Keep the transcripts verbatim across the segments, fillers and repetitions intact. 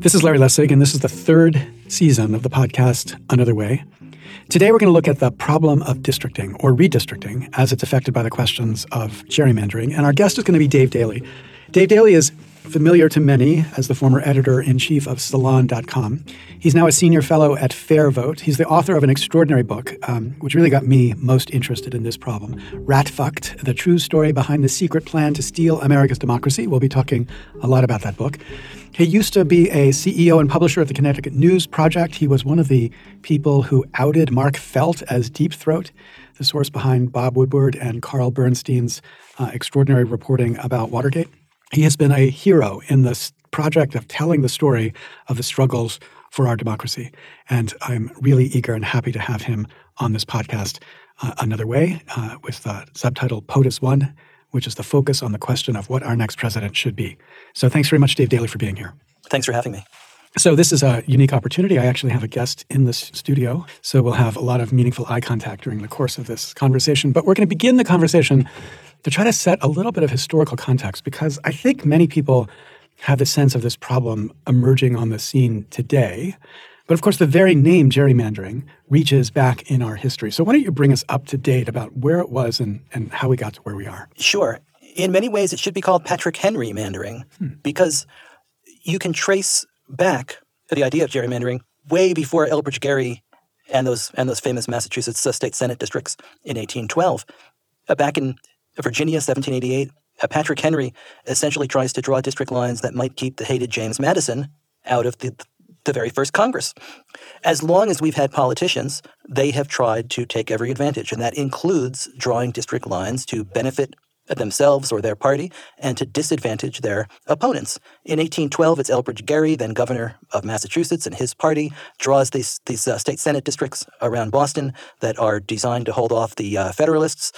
This is Larry Lessig, and this is the third season of the podcast, Another Way. Today, we're going to look at the problem of districting, or redistricting, as it's affected by the questions of gerrymandering. And our guest is going to be Dave Daley. Dave Daley is familiar to many as the former editor-in-chief of Salon dot com. He's now a senior fellow at Fair Vote. He's the author of an extraordinary book, um, which really got me most interested in this problem, Rat Fucked, the true story behind the secret plan to steal America's democracy. We'll be talking a lot about that book. He used to be a C E O and publisher at the Connecticut News Project. He was one of the people who outed Mark Felt as Deep Throat, the source behind Bob Woodward and Carl Bernstein's uh, extraordinary reporting about Watergate. He has been a hero in this project of telling the story of the struggles for our democracy. And I'm really eager and happy to have him on this podcast uh, Another Way uh, with the subtitle POTUS one, which is the focus on the question of what our next president should be. So thanks very much, Dave Daley, for being here. Thanks for having me. So this is a unique opportunity. I actually have a guest in this studio, so we'll have a lot of meaningful eye contact during the course of this conversation. But we're going to begin the conversation to try to set a little bit of historical context, because I think many people have the sense of this problem emerging on the scene today. But of course, the very name gerrymandering reaches back in our history. So why don't you bring us up to date about where it was and, and how we got to where we are? Sure. In many ways, it should be called Patrick Henry mandering, hmm. because you can trace back to the idea of gerrymandering way before Elbridge Gerry and those and those famous Massachusetts uh, state Senate districts in eighteen twelve. Uh, back in Virginia, seventeen eighty-eight, uh, Patrick Henry essentially tries to draw district lines that might keep the hated James Madison out of the the very first Congress. As long as we've had politicians, they have tried to take every advantage, and that includes drawing district lines to benefit themselves or their party and to disadvantage their opponents. In eighteen twelve, it's Elbridge Gerry, then governor of Massachusetts, and his party draws these, these uh, state Senate districts around Boston that are designed to hold off the uh, Federalists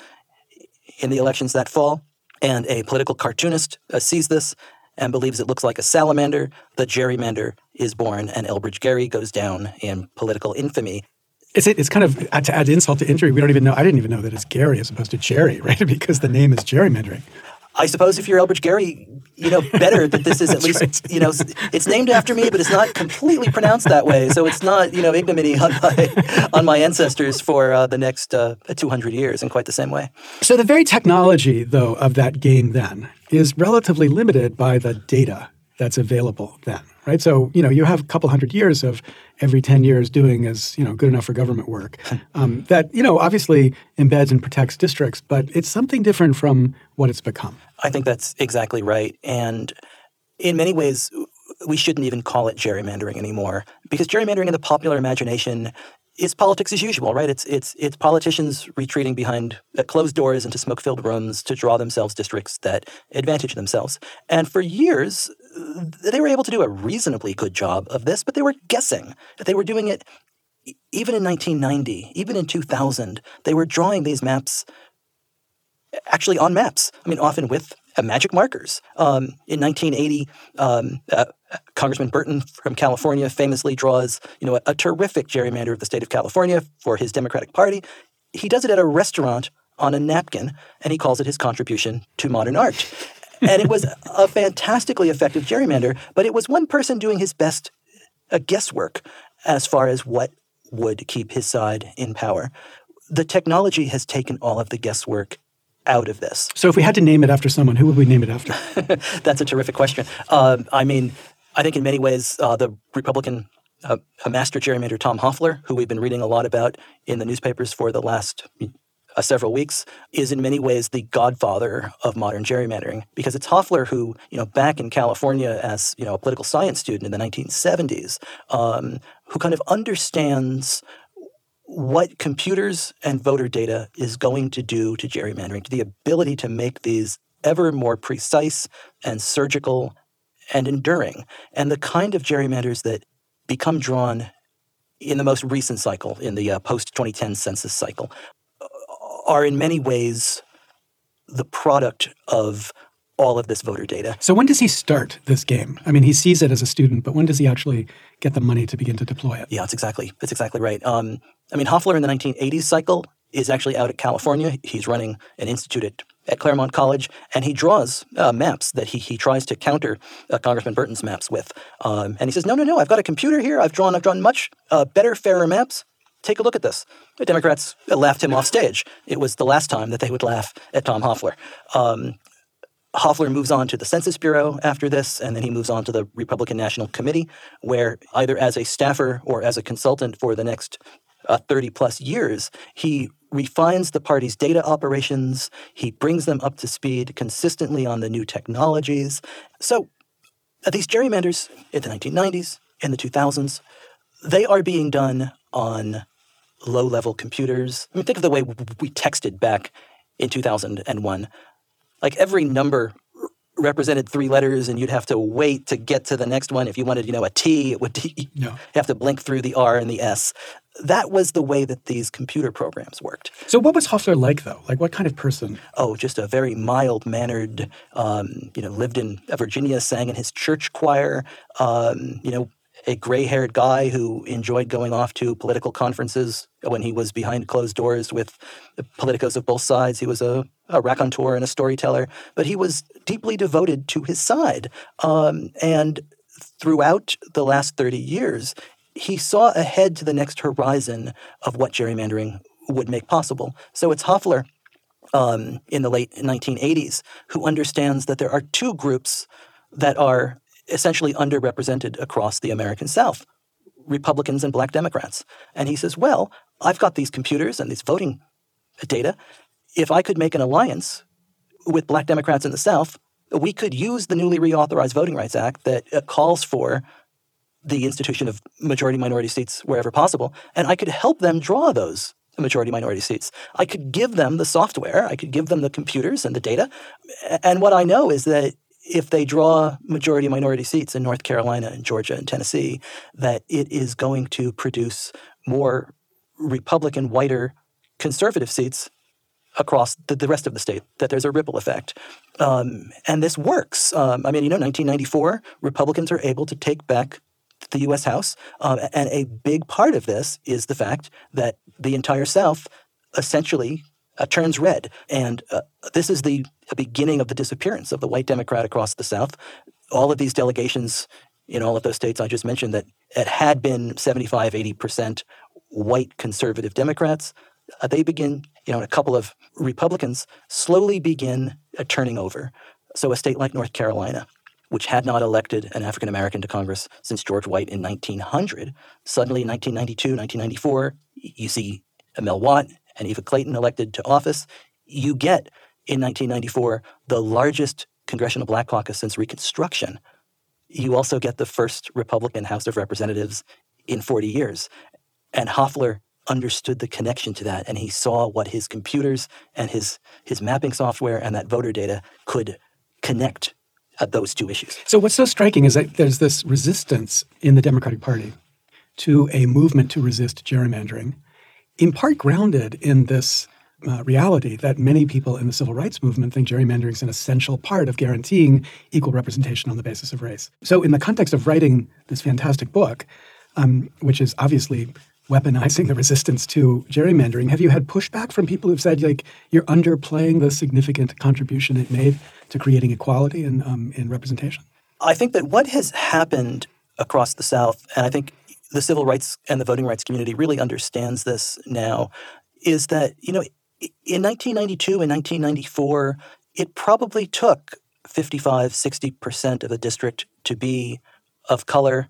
in the elections that fall. And a political cartoonist uh, sees this and believes it looks like a salamander. The gerrymander is born, and Elbridge Gerry goes down in political infamy. It's, it's kind of, to add insult to injury, we don't even know, I didn't even know that it's Gary as opposed to Jerry, right? Because the name is gerrymandering. I suppose if you're Elbridge Gerry, you know better that this is at least, right. you know, it's named after me, but it's not completely pronounced that way. So it's not, you know, ignominy on my, on my ancestors for uh, the next uh, two hundred years in quite the same way. So the very technology, though, of that game then is relatively limited by the data that's available then, right? So, you know, you have a couple hundred years of every ten years doing as, you know, good enough for government work um, that, you know, obviously embeds and protects districts, but it's something different from what it's become. I think that's exactly right. And in many ways, we shouldn't even call it gerrymandering anymore, because gerrymandering in the popular imagination is politics as usual, right? It's it's it's politicians retreating behind closed doors into smoke-filled rooms to draw themselves districts that advantage themselves. And for years, they were able to do a reasonably good job of this, but they were guessing. They were doing it even in nineteen ninety, even in two thousand. They were drawing these maps actually on maps. I mean, often with uh, magic markers. Um, in nineteen eighty, um, uh, Congressman Burton from California famously draws, you know, a, a terrific gerrymander of the state of California for his Democratic Party. He does it at a restaurant on a napkin, and he calls it his contribution to modern art. And it was a fantastically effective gerrymander, but it was one person doing his best uh, guesswork as far as what would keep his side in power. The technology has taken all of the guesswork out of this. So if we had to name it after someone, who would we name it after? That's a terrific question. Um, I mean, I think in many ways, uh, the Republican uh, master gerrymander Tom Hofeller, who we've been reading a lot about in the newspapers for the last uh, several weeks, is in many ways the godfather of modern gerrymandering, because it's Hofeller who, you know, back in California as, you know, a political science student in the nineteen seventies, um, who kind of understands what computers and voter data is going to do to gerrymandering, to the ability to make these ever more precise and surgical and enduring, and the kind of gerrymanders that become drawn in the most recent cycle, in the uh, post twenty ten census cycle, are in many ways the product of all of this voter data. So when does he start this game? I mean, he sees it as a student, but when does he actually get the money to begin to deploy it? Yeah, that's exactly that's exactly right. Um, I mean, Hofeller in the nineteen eighties cycle is actually out at California. He's running an institute at, at Claremont College, and he draws uh, maps that he he tries to counter uh, Congressman Burton's maps with. Um, and he says, no, no, no, I've got a computer here. I've drawn, I've drawn much uh, better, fairer maps. Take a look at this. The Democrats laughed him off stage. It was the last time that they would laugh at Tom Hofeller. Um, Hofeller moves on to the Census Bureau after this, and then he moves on to the Republican National Committee, where either as a staffer or as a consultant for the next uh, thirty plus years, he refines the party's data operations. He brings them up to speed consistently on the new technologies. So uh, these gerrymanders in the nineteen nineties, in the two thousands, they are being done on low-level computers. I mean, think of the way we texted back in two thousand one. Like every number represented three letters, and you'd have to wait to get to the next one. If you wanted, you know, a T, it would you no. have to blink through the R and the S. That was the way that these computer programs worked. So what was Hofeller like, though? Like what kind of person? Oh, just a very mild-mannered, um, you know, lived in Virginia, sang in his church choir, um, you know, a gray-haired guy who enjoyed going off to political conferences when he was behind closed doors with politicos of both sides. He was a, a raconteur and a storyteller, but he was deeply devoted to his side. Um, and throughout the last thirty years, he saw ahead to the next horizon of what gerrymandering would make possible. So it's Hofeller um, in the late nineteen eighties who understands that there are two groups that are essentially underrepresented across the American South, Republicans and Black Democrats. And he says, well, I've got these computers and these voting data. If I could make an alliance with Black Democrats in the South, we could use the newly reauthorized Voting Rights Act that uh, calls for the institution of majority-minority seats wherever possible, and I could help them draw those majority-minority seats. I could give them the software, I could give them the computers and the data, and what I know is that if they draw majority-minority seats in North Carolina and Georgia and Tennessee, that it is going to produce more Republican, whiter, conservative seats across the, the rest of the state, that there's a ripple effect. Um, and this works. Um, I mean, you know, nineteen ninety-four, Republicans are able to take back the U S House, um, and a big part of this is the fact that the entire South essentially Uh, turns red. And uh, this is the beginning of the disappearance of the white Democrat across the South. All of these delegations in all of those states I just mentioned that it had been seventy-five, eighty percent white conservative Democrats, uh, they begin, you know, and a couple of Republicans slowly begin uh, turning over. So a state like North Carolina, which had not elected an African American to Congress since George White in nineteen hundred, suddenly in nineteen ninety-two, nineteen ninety-four, you see Mel Watt and Eva Clayton elected to office. You get, in nineteen ninety-four, the largest congressional black caucus since Reconstruction. You also get the first Republican House of Representatives in forty years. And Hofeller understood the connection to that, and he saw what his computers and his, his mapping software and that voter data could connect at those two issues. So what's so striking is that there's this resistance in the Democratic Party to a movement to resist gerrymandering, in part grounded in this uh, reality that many people in the civil rights movement think gerrymandering is an essential part of guaranteeing equal representation on the basis of race. So in the context of writing this fantastic book, um, which is obviously weaponizing the resistance to gerrymandering, have you had pushback from people who've said, like, you're underplaying the significant contribution it made to creating equality and um, in representation? I think that what has happened across the South, and I think the civil rights and the voting rights community really understands this now, is that, you know, in nineteen ninety-two and nineteen ninety-four, it probably took fifty-five, sixty percent of a district to be of color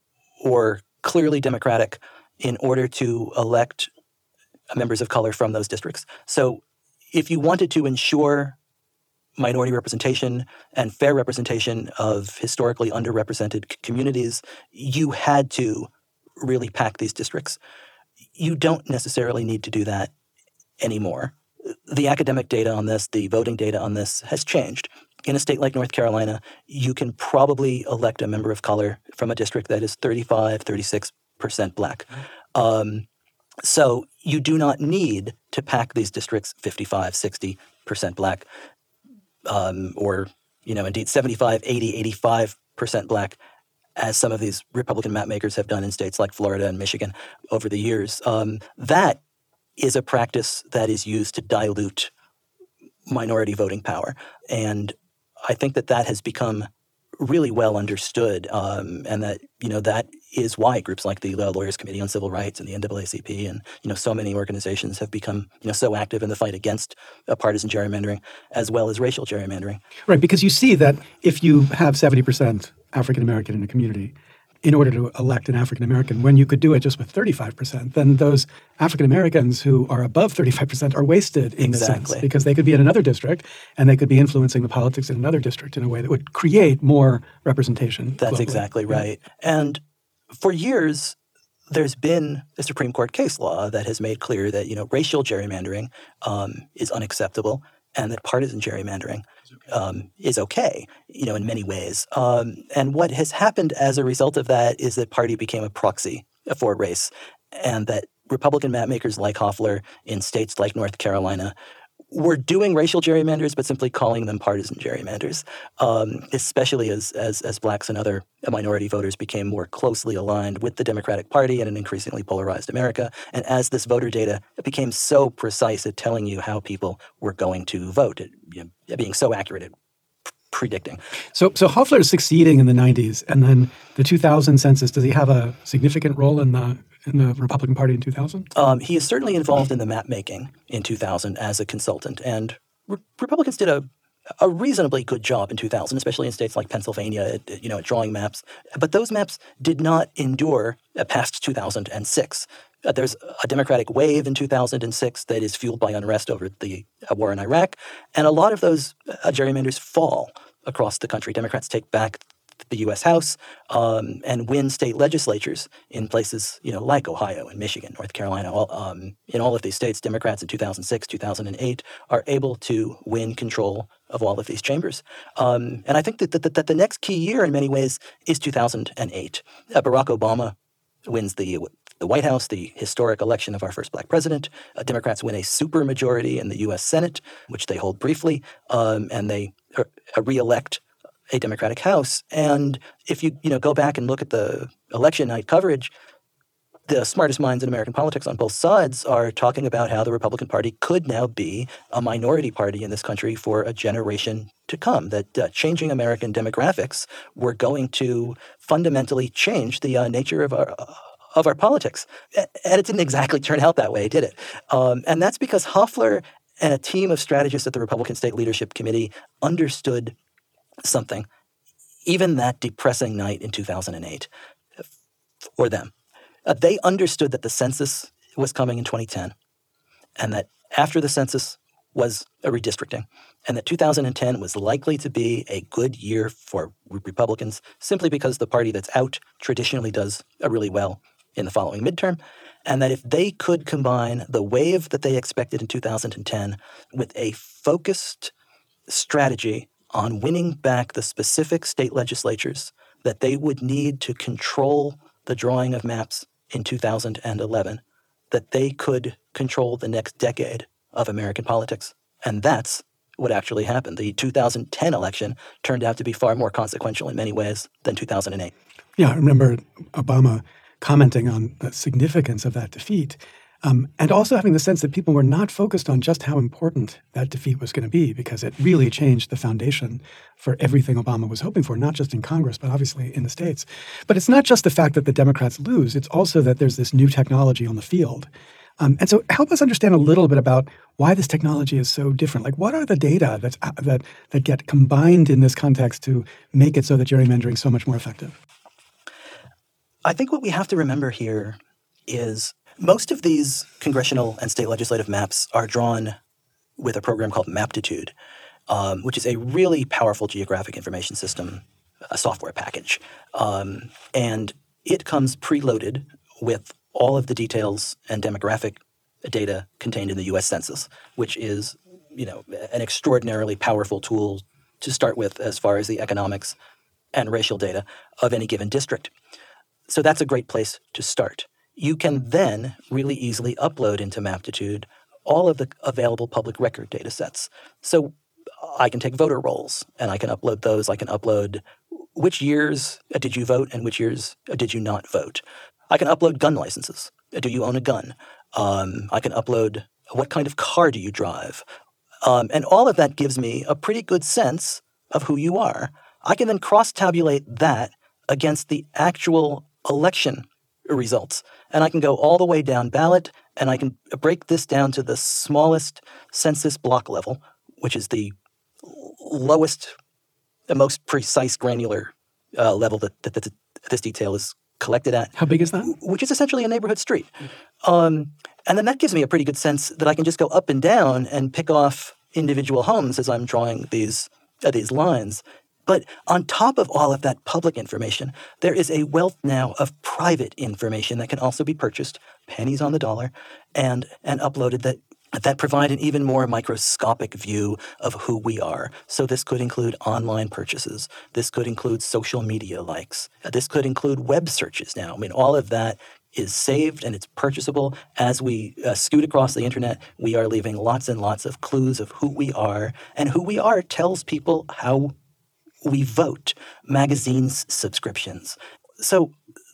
or clearly Democratic in order to elect members of color from those districts. So if you wanted to ensure minority representation and fair representation of historically underrepresented c- communities, you had to really pack these districts. You don't necessarily need to do that anymore. The academic data on this, the voting data on this has changed. In a state like North Carolina, you can probably elect a member of color from a district that is thirty-five, thirty-six percent black. Um, so you do not need to pack these districts fifty-five, sixty percent black, um, or, you know, indeed seventy-five, eighty, eighty-five percent black, as some of these Republican map makers have done in states like Florida and Michigan over the years. Um, that is a practice that is used to dilute minority voting power. And I think that that has become really well understood, um, and that, you know, that is why groups like the uh, Lawyers Committee on Civil Rights and the N double A C P and, you know, so many organizations have become, you know, so active in the fight against uh, partisan gerrymandering as well as racial gerrymandering. Right, because you see that if you have seventy percent African American in a community, in order to elect an African American, when you could do it just with thirty-five percent, then those African Americans who are above thirty-five percent are wasted in exactly. a sense, because they could be in another district and they could be influencing the politics in another district in a way that would create more representation. That's globally. exactly yeah. right. And for years, there's been a Supreme Court case law that has made clear that, you know, racial gerrymandering um, is unacceptable and that partisan gerrymandering um, is okay, you know, in many ways. Um, and what has happened as a result of that is that party became a proxy for race, and that Republican mapmakers like Hofeller in states like North Carolina were doing racial gerrymanders, but simply calling them partisan gerrymanders, um, especially as, as as blacks and other minority voters became more closely aligned with the Democratic Party in an increasingly polarized America. And as this voter data became so precise at telling you how people were going to vote, it, you know, being so accurate at p- predicting. So, so Hofeller is succeeding in the nineties, and then the two thousand census, does he have a significant role in the in the Republican Party in two thousand? Um, he is certainly involved in the map making in two thousand as a consultant, and re- Republicans did a a reasonably good job in two thousand, especially in states like Pennsylvania, at, you know, at drawing maps. But those maps did not endure past two thousand six. Uh, there's a Democratic wave in two thousand six that is fueled by unrest over the uh, war in Iraq, and a lot of those uh, gerrymanders fall across the country. Democrats take back the U S House um, and win state legislatures in places, you know, like Ohio and Michigan, North Carolina. All, um, in all of these states, Democrats in two thousand six, two thousand eight are able to win control of all of these chambers. Um, and I think that, that, that the next key year in many ways is two thousand eight. Uh, Barack Obama wins the the White House, the historic election of our first black president. Uh, Democrats win a supermajority in the U S Senate, which they hold briefly, um, and they uh, re-elect a Democratic House. And if you you know go back and look at the election night coverage, the smartest minds in American politics on both sides are talking about how the Republican Party could now be a minority party in this country for a generation to come, that uh, changing American demographics were going to fundamentally change the uh, nature of our uh, of our politics. And it didn't exactly turn out that way, did it? Um, and that's because Hofeller and a team of strategists at the Republican State Leadership Committee understood something, even that depressing night in two thousand eight, for them. Uh, they understood that the census was coming in twenty ten, and that after the census was a redistricting, and that two thousand ten was likely to be a good year for Republicans simply because the party that's out traditionally does uh, really well in the following midterm, and that if they could combine the wave that they expected in two thousand ten with a focused strategy on winning back the specific state legislatures that they would need to control the drawing of maps in two thousand eleven, that they could control the next decade of American politics. And that's what actually happened. The two thousand ten election turned out to be far more consequential in many ways than two thousand eight. Yeah, I remember Obama commenting on the significance of that defeat. Um, and also having the sense that people were not focused on just how important that defeat was going to be, because it really changed the foundation for everything Obama was hoping for, not just in Congress, but obviously in the states. But it's not just the fact that the Democrats lose. It's also that there's this new technology on the field. Um, and so help us understand a little bit about why this technology is so different. Like, what are the data that's, uh, that that get combined in this context to make it so that gerrymandering is so much more effective? I think what we have to remember here is most of these congressional and state legislative maps are drawn with a program called Maptitude, um, which is a really powerful geographic information system, a software package. Um, and it comes preloaded with all of the details and demographic data contained in the U S Census, which is, you know, an extraordinarily powerful tool to start with as far as the economics and racial data of any given district. So that's a great place to start. You can then really easily upload into Maptitude all of the available public record data sets. So I can take voter rolls and I can upload those. I can upload which years did you vote and which years did you not vote. I can upload gun licenses. Do you own a gun? Um, I can upload what kind of car do you drive. Um, and all of that gives me a pretty good sense of who you are. I can then cross-tabulate that against the actual election results. And I can go all the way down ballot, and I can break this down to the smallest census block level, which is the lowest, the most precise granular uh, level that, that, that this detail is collected at. How big is that? Which is essentially a neighborhood street. Um, and then that gives me a pretty good sense that I can just go up and down and pick off individual homes as I'm drawing these uh, these lines. But on top of all of that public information, there is a wealth now of private information that can also be purchased, pennies on the dollar, and and uploaded that that provide an even more microscopic view of who we are. So this could include online purchases. This could include social media likes. This could include web searches now. I mean, all of that is saved and it's purchasable. As we uh, scoot across the internet, we are leaving lots and lots of clues of who we are. And who we are tells people how we vote, magazines, subscriptions. So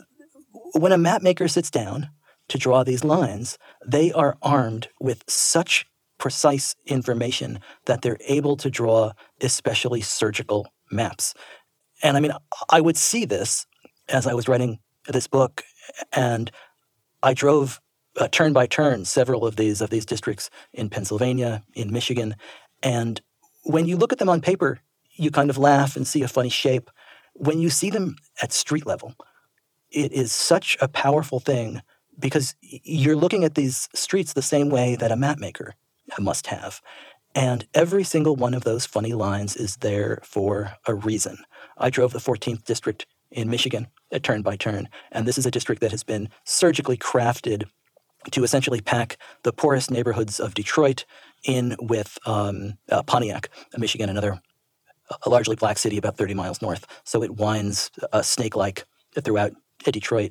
when a map maker sits down to draw these lines, they are armed with such precise information that they're able to draw especially surgical maps. And I mean, I would see this as I was writing this book, and I drove uh, turn by turn several of these of these districts in Pennsylvania, in Michigan, and when you look at them on paper, you kind of laugh and see a funny shape. When you see them at street level, it is such a powerful thing because you're looking at these streets the same way that a map maker must have. And every single one of those funny lines is there for a reason. I drove the fourteenth district in Michigan at turn by turn, and this is a district that has been surgically crafted to essentially pack the poorest neighborhoods of Detroit in with um, uh, Pontiac, Michigan, another a largely black city about thirty miles north. So it winds uh, snake-like throughout Detroit.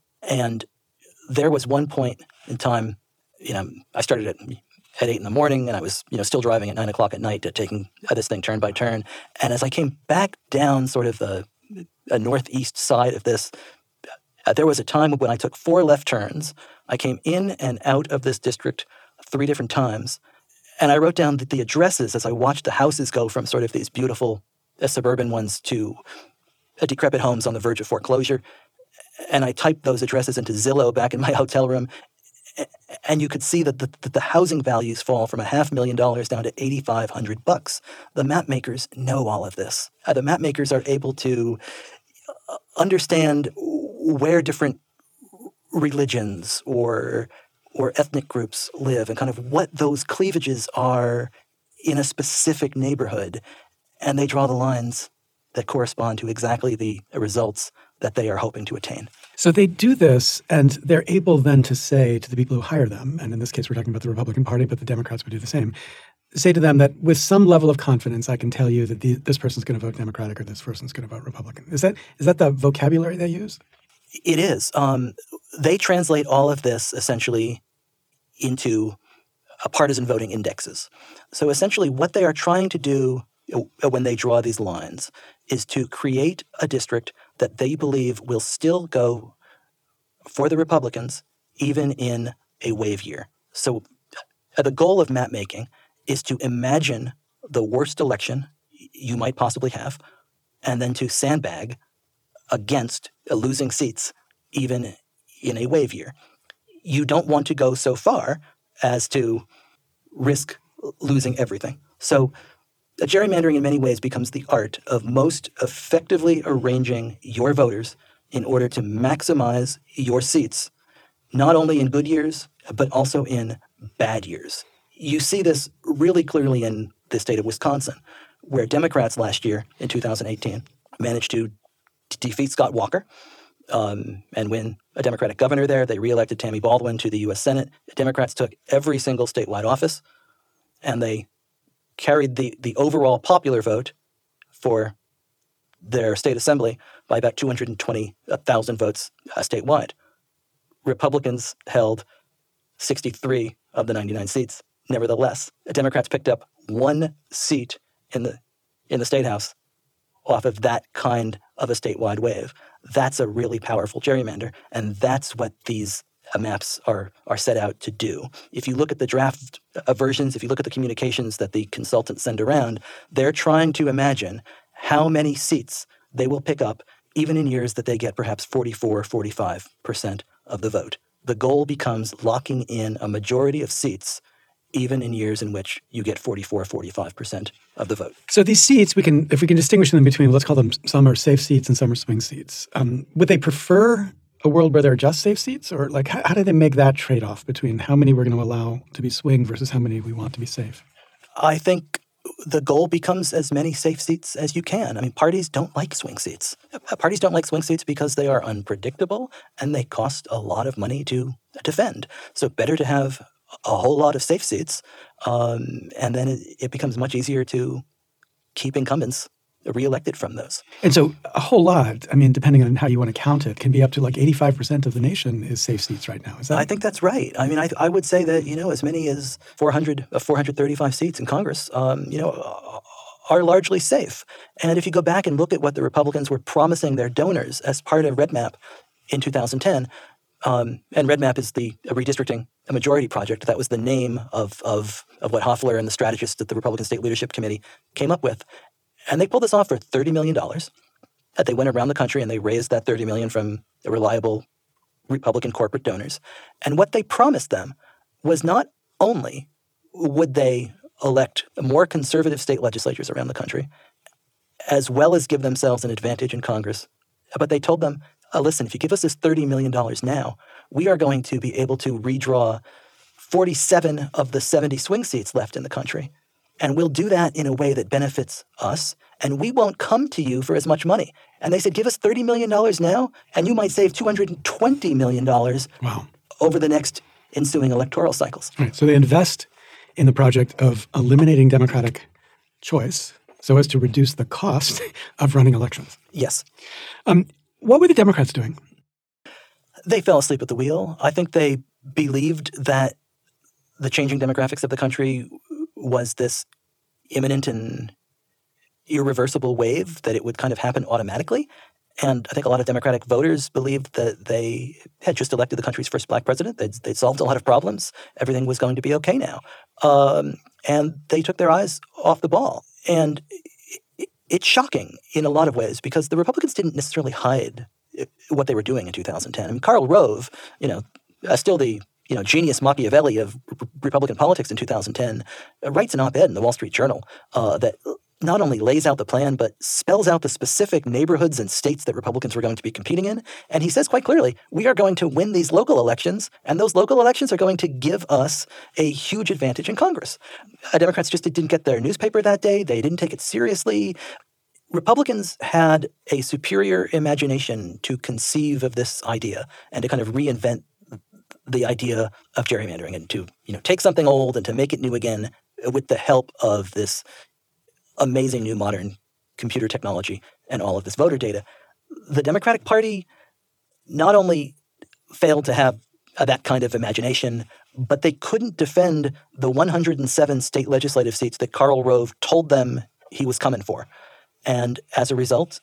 And there was one point in time, you know, I started at, at eight in the morning, and I was, you know, still driving at nine o'clock at night, uh, taking uh, this thing turn by turn. And as I came back down sort of the a northeast side of this, uh, there was a time when I took four left turns. I came in and out of this district three different times. And I wrote down the, the addresses as I watched the houses go from sort of these beautiful uh, suburban ones to uh, decrepit homes on the verge of foreclosure. And I typed those addresses into Zillow back in my hotel room. And you could see that the, that the housing values fall from a half million dollars down to eighty-five hundred bucks. The map makers know all of this. Uh, the map makers are able to understand where different religions or or ethnic groups live and kind of what those cleavages are in a specific neighborhood. And they draw the lines that correspond to exactly the results that they are hoping to attain. So they do this, and they're able then to say to the people who hire them, and in this case we're talking about the Republican Party, but the Democrats would do the same, say to them that with some level of confidence I can tell you that the, this person's going to vote Democratic or this person's going to vote Republican. Is that is that the vocabulary they use? It is. Um, they translate all of this essentially into a partisan voting indexes. So essentially what they are trying to do when they draw these lines is to create a district that they believe will still go for the Republicans even in a wave year. So uh, the goal of map making is to imagine the worst election you might possibly have and then to sandbag against uh, losing seats even in a wave year. You don't want to go so far as to risk losing everything. So uh, gerrymandering in many ways becomes the art of most effectively arranging your voters in order to maximize your seats, not only in good years, but also in bad years. You see this really clearly in the state of Wisconsin, where Democrats last year in two thousand eighteen managed to d- defeat Scott Walker um, and win a Democratic governor there. They reelected Tammy Baldwin to the U S Senate. The Democrats took every single statewide office, and they carried the, the overall popular vote for their state assembly by about two hundred twenty thousand votes uh, statewide. Republicans held sixty-three of the ninety-nine seats. Nevertheless, the Democrats picked up one seat in the in the state house off of that kind of a statewide wave. That's a really powerful gerrymander, and that's what these maps are are set out to do. If you look at the draft uh, versions, if you look at the communications that the consultants send around, they're trying to imagine how many seats they will pick up even in years that they get perhaps forty-four, forty-five percent of the vote. The goal becomes locking in a majority of seats even in years in which you get forty-four, forty-five percent of the vote. So these seats, we can, if we can distinguish them between, let's call them, some are safe seats and some are swing seats. Um, would they prefer a world where there are just safe seats? Or like, how, how do they make that trade-off between how many we're going to allow to be swing versus how many we want to be safe? I think the goal becomes as many safe seats as you can. I mean, parties don't like swing seats. Parties don't like swing seats because they are unpredictable and they cost a lot of money to defend. So better to have a whole lot of safe seats, um, and then it, it becomes much easier to keep incumbents reelected from those. And so a whole lot, I mean, depending on how you want to count it, can be up to like eighty-five percent of the nation is safe seats right now. Is that? I think that's right. I mean, I, I would say that, you know, as many as four hundred, uh, four hundred thirty-five seats in Congress, um, you know, uh, are largely safe. And if you go back and look at what the Republicans were promising their donors as part of REDMAP in two thousand ten, um, and REDMAP is the redistricting a majority project. That was the name of, of, of what Hofeller and the strategists at the Republican State Leadership Committee came up with. And they pulled this off for thirty million dollars. That they went around the country and they raised that thirty million dollars from reliable Republican corporate donors. And what they promised them was not only would they elect more conservative state legislatures around the country, as well as give themselves an advantage in Congress, but they told them, uh, listen, if you give us this thirty million dollars now, we are going to be able to redraw forty-seven of the seventy swing seats left in the country. And we'll do that in a way that benefits us, and we won't come to you for as much money. And they said, give us thirty million dollars now, and you might save two hundred twenty million dollars wow. over the next ensuing electoral cycles. Right. So they invest in the project of eliminating democratic choice so as to reduce the cost of running elections. Yes. Um, what were the Democrats doing? They fell asleep at the wheel. I think they believed that the changing demographics of the country was this imminent and irreversible wave, that it would kind of happen automatically. And I think a lot of Democratic voters believed that they had just elected the country's first black president. They'd, they'd solved a lot of problems. Everything was going to be okay now. Um, and they took their eyes off the ball. And it, it's shocking in a lot of ways because the Republicans didn't necessarily hide what they were doing in two thousand ten. I mean, Karl Rove, you know, uh, still the you know genius Machiavelli of r- Republican politics in two thousand ten, uh, writes an op-ed in the Wall Street Journal uh, that not only lays out the plan, but spells out the specific neighborhoods and states that Republicans were going to be competing in. And he says quite clearly, we are going to win these local elections, and those local elections are going to give us a huge advantage in Congress. Uh, Democrats just didn't get their newspaper that day. They didn't take it seriously. Republicans had a superior imagination to conceive of this idea and to kind of reinvent the idea of gerrymandering and to, you know, take something old and to make it new again with the help of this amazing new modern computer technology and all of this voter data. The Democratic Party not only failed to have uh, that kind of imagination, but they couldn't defend the one hundred seven state legislative seats that Karl Rove told them he was coming for. And as a result,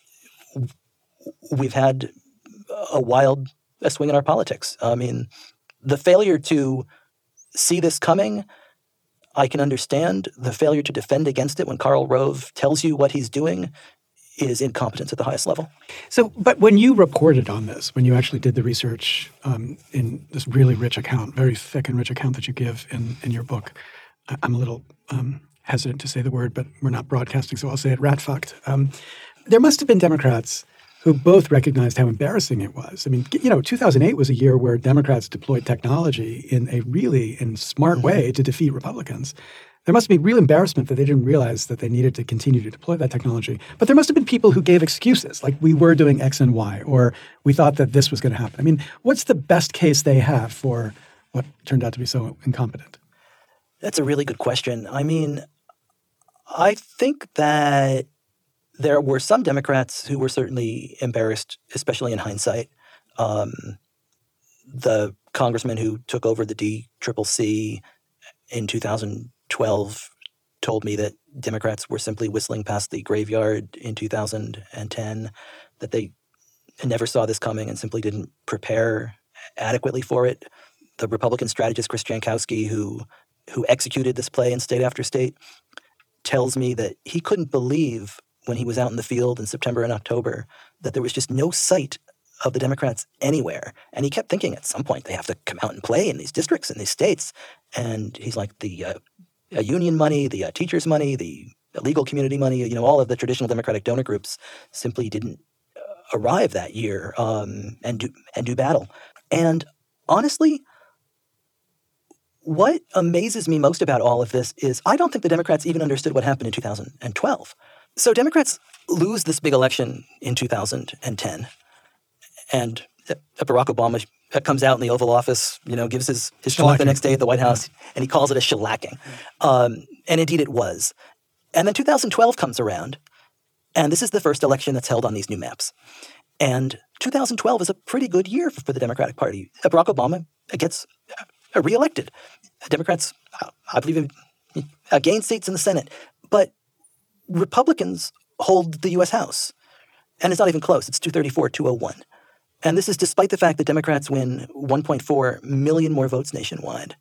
we've had a wild a swing in our politics. I mean, the failure to see this coming, I can understand. The failure to defend against it when Karl Rove tells you what he's doing is incompetence at the highest level. So, but when you reported on this, when you actually did the research um, in this really rich account, very thick and rich account that you give in, in your book, I'm a little um, hesitant to say the word, but we're not broadcasting, so I'll say it, rat-fucked. Um, there must have been Democrats who both recognized how embarrassing it was. I mean, you know, two thousand eight was a year where Democrats deployed technology in a really and smart mm-hmm. way to defeat Republicans. There must be real embarrassment that they didn't realize that they needed to continue to deploy that technology. But there must have been people who gave excuses, like we were doing X and Y, or we thought that this was going to happen. I mean, what's the best case they have for what turned out to be so incompetent? That's a really good question. I mean, I think that there were some Democrats who were certainly embarrassed, especially in hindsight. Um, the congressman who took over the D C C C in two thousand twelve told me that Democrats were simply whistling past the graveyard in two thousand ten, that they never saw this coming and simply didn't prepare adequately for it. The Republican strategist Chris Jankowski, who who executed this play in state after state, tells me that he couldn't believe when he was out in the field in September and October that there was just no sight of the Democrats anywhere. And he kept thinking at some point they have to come out and play in these districts, in these states. And he's like, the uh, uh, union money, the uh, teachers' money, the legal community money, you know, all of the traditional Democratic donor groups simply didn't uh, arrive that year um, and do and do battle. And honestly, what amazes me most about all of this is I don't think the Democrats even understood what happened in two thousand twelve. So Democrats lose this big election in two thousand ten, and Barack Obama comes out in the Oval Office, you know, gives his, his talk the next day at the White House, and he calls it a shellacking. Um, and indeed it was. And then two thousand twelve comes around, and this is the first election that's held on these new maps. And two thousand twelve is a pretty good year for, for the Democratic Party. Barack Obama gets uh, reelected. Democrats, uh, I believe, uh, gain seats in the Senate. But Republicans hold the U S House. And it's not even close. It's two thirty-four, two oh one. And this is despite the fact that Democrats win one point four million more votes nationwide.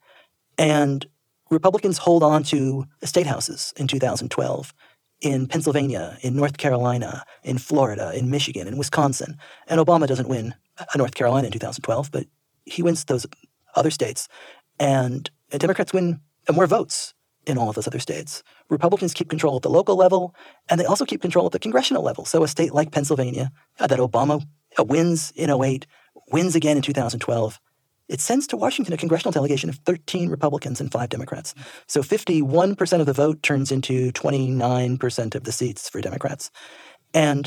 And Republicans hold on to the state houses in two thousand twelve in Pennsylvania, in North Carolina, in Florida, in Michigan, in Wisconsin. And Obama doesn't win North Carolina in two thousand twelve, but he wins those other states. And Democrats win more votes in all of those other states. Republicans keep control at the local level, and they also keep control at the congressional level. So a state like Pennsylvania uh, that Obama uh, wins in oh eight, wins again in two thousand twelve, it sends to Washington a congressional delegation of thirteen Republicans and five Democrats. So fifty-one percent of the vote turns into twenty-nine percent of the seats for Democrats. And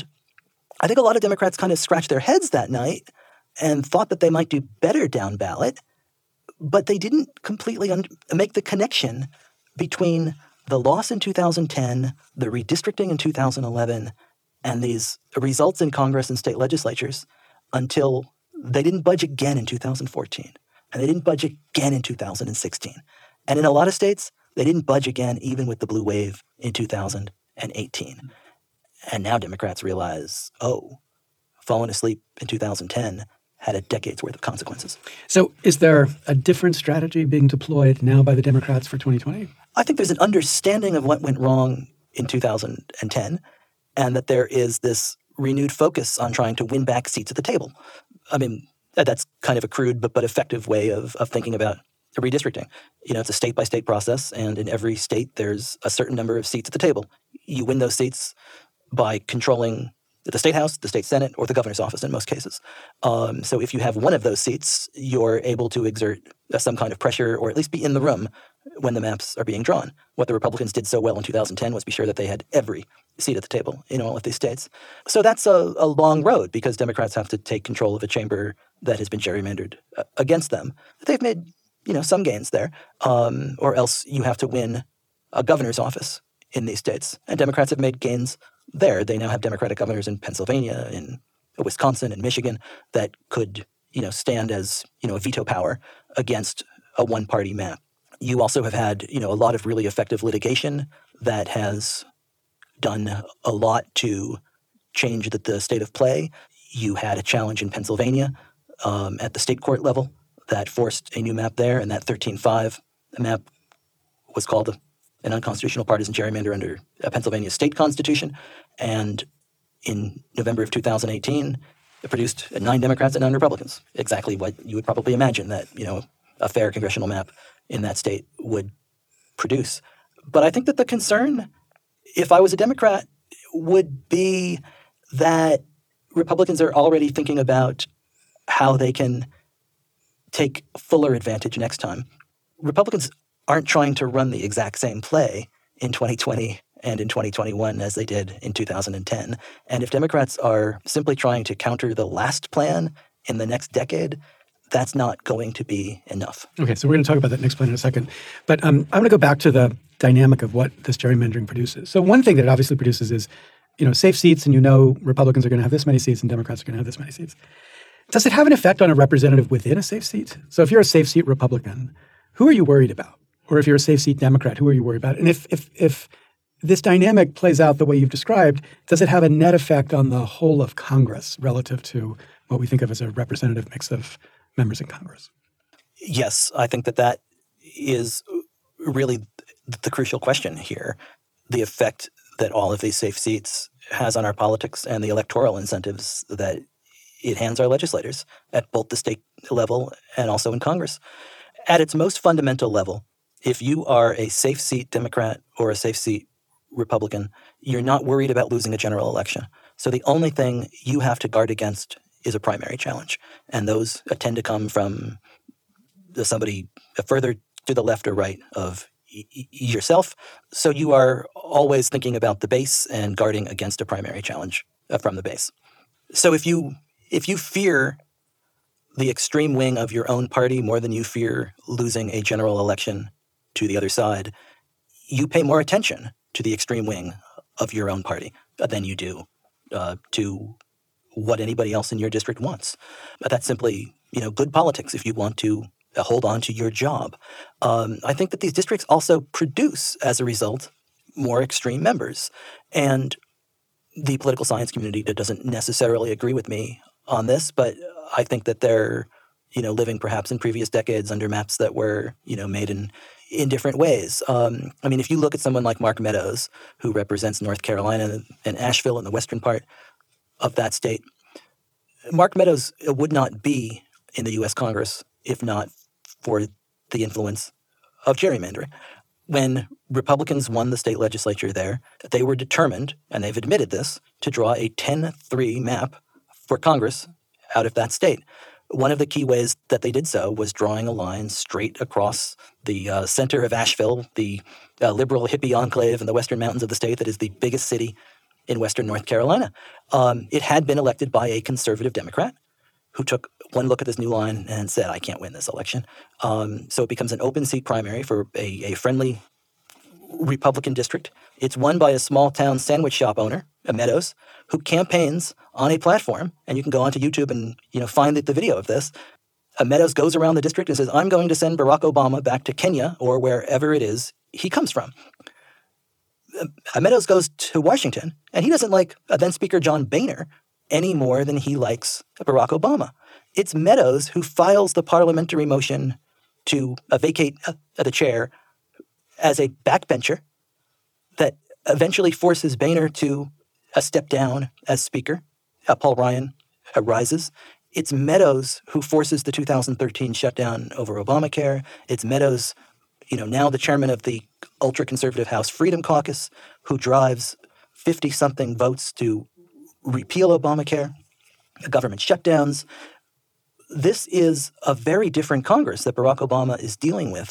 I think a lot of Democrats kind of scratched their heads that night and thought that they might do better down ballot, but they didn't completely un- make the connection between the loss in two thousand ten, the redistricting in two thousand eleven, and these results in Congress and state legislatures until they didn't budge again in two thousand fourteen. And they didn't budge again in two thousand sixteen. And in a lot of states, they didn't budge again even with the blue wave in two thousand eighteen. And now Democrats realize, oh, falling asleep in two thousand ten had a decade's worth of consequences. So is there a different strategy being deployed now by the Democrats for twenty twenty? I think there's an understanding of what went wrong in two thousand ten, and that there is this renewed focus on trying to win back seats at the table. I mean, that's kind of a crude but, but effective way of, of thinking about redistricting. You know, it's a state-by-state process, and in every state there's a certain number of seats at the table. You win those seats by controlling the state house, the state senate, or the governor's office in most cases. Um, so if you have one of those seats, you're able to exert uh, some kind of pressure or at least be in the room when the maps are being drawn. What the Republicans did so well in two thousand ten was be sure that they had every seat at the table in all of these states. So that's a, a long road because Democrats have to take control of a chamber that has been gerrymandered uh, against them. They've made, you know, some gains there, um, or else you have to win a governor's office in these states. And Democrats have made gains there. They now have Democratic governors in Pennsylvania, in Wisconsin, and Michigan that could, you know, stand as, you know, a veto power against a one-party map. You also have had, you know, a lot of really effective litigation that has done a lot to change the, the state of play. You had a challenge in Pennsylvania um, at the state court level that forced a new map there, and that thirteen five map was called a, an unconstitutional partisan gerrymander under a Pennsylvania state constitution. And in November of two thousand eighteen, it produced nine Democrats and nine Republicans, exactly what you would probably imagine that, you know, a fair congressional map in that state would produce. But I think that the concern, if I was a Democrat, would be that Republicans are already thinking about how they can take fuller advantage next time. Republicans aren't trying to run the exact same play in twenty twenty and in twenty twenty-one as they did in two thousand ten. And if Democrats are simply trying to counter the last plan in the next decade, that's not going to be enough. Okay, so we're going to talk about that next plan in a second. But um, I'm going to go back to the dynamic of what this gerrymandering produces. So one thing that it obviously produces is, you know, safe seats, and you know Republicans are going to have this many seats and Democrats are going to have this many seats. Does it have an effect on a representative within a safe seat? So if you're a safe seat Republican, who are you worried about? Or if you're a safe seat Democrat, who are you worried about? And if if if this dynamic plays out the way you've described, does it have a net effect on the whole of Congress relative to what we think of as a representative mix of members in Congress? Yes, I think that that is really the crucial question here. The effect that all of these safe seats has on our politics and the electoral incentives that it hands our legislators at both the state level and also in Congress. At its most fundamental level, if you are a safe seat Democrat or a safe seat Republican, you're not worried about losing a general election. So the only thing you have to guard against is a primary challenge. And those tend to come from somebody further to the left or right of y- yourself. So you are always thinking about the base and guarding against a primary challenge from the base. So if you if you fear the extreme wing of your own party more than you fear losing a general election to the other side, you pay more attention to the extreme wing of your own party than you do uh, to what anybody else in your district wants. But that's simply, you know, good politics if you want to uh, hold on to your job. Um, I think that these districts also produce, as a result, more extreme members. And the political science community doesn't necessarily agree with me on this, but I think that they're, you know, living perhaps in previous decades under maps that were, you know, made in in different ways. Um, I mean, if you look at someone like Mark Meadows, who represents North Carolina and Asheville in the western part of that state, Mark Meadows would not be in the U S Congress if not for the influence of gerrymandering. When Republicans won the state legislature there, they were determined, and they've admitted this, to draw a ten three map for Congress out of that state. One of the key ways that they did so was drawing a line straight across the uh, center of Asheville, the uh, liberal hippie enclave in the western mountains of the state that is the biggest city in western North Carolina. Um, it had been elected by a conservative Democrat who took one look at this new line and said, I can't win this election. Um, so it becomes an open seat primary for a, a friendly Republican district. It's won by a small town sandwich shop owner, Meadows, who campaigns on a platform, and you can go onto YouTube and, you know, find the, the video of this. Uh, Meadows goes around the district and says, I'm going to send Barack Obama back to Kenya or wherever it is he comes from. Uh, Meadows goes to Washington, and he doesn't like uh, then Speaker John Boehner any more than he likes Barack Obama. It's Meadows who files the parliamentary motion to uh, vacate uh, the chair as a backbencher that eventually forces Boehner to uh, step down as Speaker. Uh, Paul Ryan uh, rises. It's Meadows who forces the two thousand thirteen shutdown over Obamacare. It's Meadows, you know, now the chairman of the ultra-conservative House Freedom Caucus, who drives fifty-something votes to repeal Obamacare, government shutdowns. This is a very different Congress that Barack Obama is dealing with,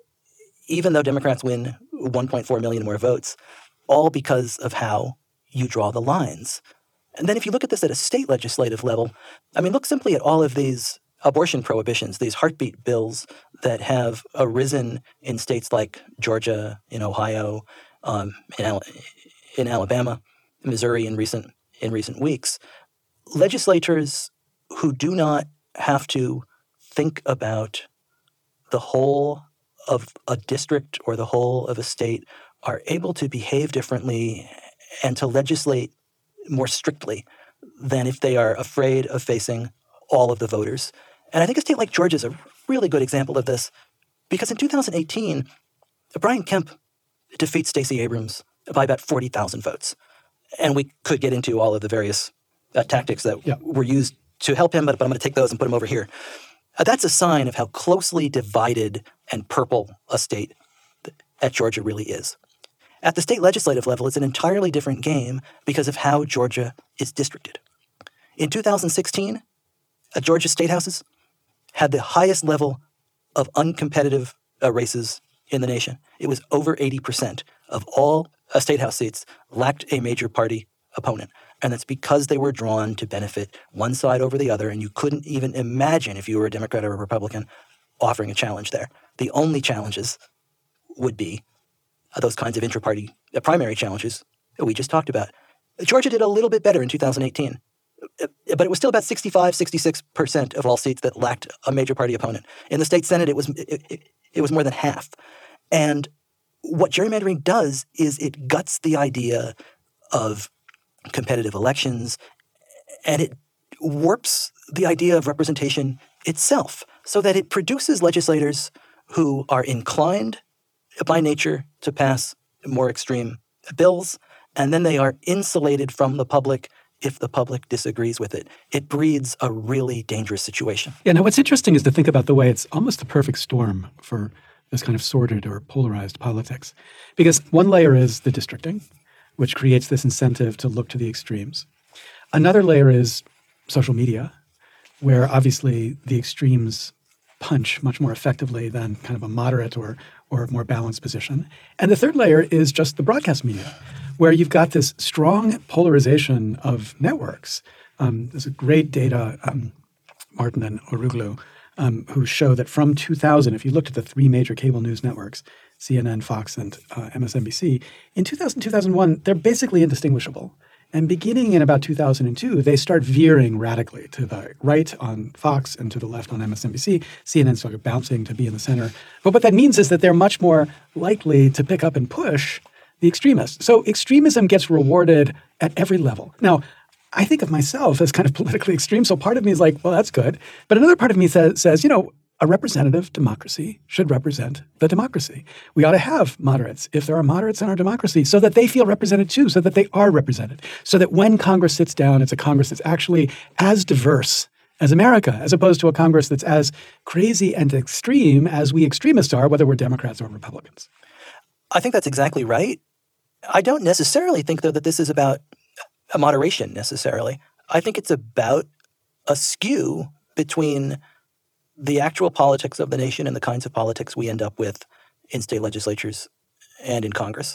even though Democrats win one point four million more votes, all because of how you draw the lines. And then if you look at this at a state legislative level, I mean, look simply at all of these abortion prohibitions, these heartbeat bills that have arisen in states like Georgia, in Ohio, um, in, Al- in Alabama, Missouri in recent in recent weeks. Legislators who do not have to think about the whole of a district or the whole of a state are able to behave differently and to legislate more strictly than if they are afraid of facing all of the voters. And I think a state like Georgia is a really good example of this, because in two thousand eighteen, Brian Kemp defeats Stacey Abrams by about forty thousand votes. And we could get into all of the various uh, tactics that yeah. were used to help him, but, but I'm going to take those and put them over here. Uh, that's a sign of how closely divided and purple a state at Georgia really is. At the state legislative level, it's an entirely different game because of how Georgia is districted. In two thousand sixteen, uh, Georgia state houses had the highest level of uncompetitive uh, races in the nation. It was over eighty percent of all uh, state house seats lacked a major party opponent. And that's because they were drawn to benefit one side over the other, and you couldn't even imagine, if you were a Democrat or a Republican, offering a challenge there. The only challenges would be uh, those kinds of intra-party uh, primary challenges that we just talked about. Georgia did a little bit better in two thousand eighteen, uh, but it was still about sixty-five, sixty-six percent of all seats that lacked a major party opponent. In the state Senate, it was it, it, it was more than half. And what gerrymandering does is it guts the idea of competitive elections, and it warps the idea of representation itself, so that it produces legislators who are inclined by nature to pass more extreme bills, and then they are insulated from the public if the public disagrees with it. It breeds a really dangerous situation. Yeah, now what's interesting is to think about the way it's almost the perfect storm for this kind of sordid or polarized politics. Because one layer is the districting, which creates this incentive to look to the extremes. Another layer is social media, where obviously the extremes punch much more effectively than kind of a moderate or or more balanced position. And the third layer is just the broadcast media, where you've got this strong polarization of networks. Um, there's a great data, um, Martin and Oruglu, um, who show that from two thousand, if you looked at the three major cable news networks, C N N, Fox, and uh, M S N B C, in two thousand, two thousand one, they're basically indistinguishable. And beginning in about two thousand two, they start veering radically to the right on Fox and to the left on M S N B C. C N N started bouncing to be in the center. But what that means is that they're much more likely to pick up and push the extremists. So extremism gets rewarded at every level. Now, I think of myself as kind of politically extreme. So part of me is like, well, that's good. But another part of me says, says you know, a representative democracy should represent the democracy. We ought to have moderates, if there are moderates in our democracy, so that they feel represented too, so that they are represented, so that when Congress sits down, it's a Congress that's actually as diverse as America, as opposed to a Congress that's as crazy and extreme as we extremists are, whether we're Democrats or Republicans. I think that's exactly right. I don't necessarily think, though, that this is about a moderation necessarily. I think it's about a skew between the actual politics of the nation and the kinds of politics we end up with in state legislatures and in Congress.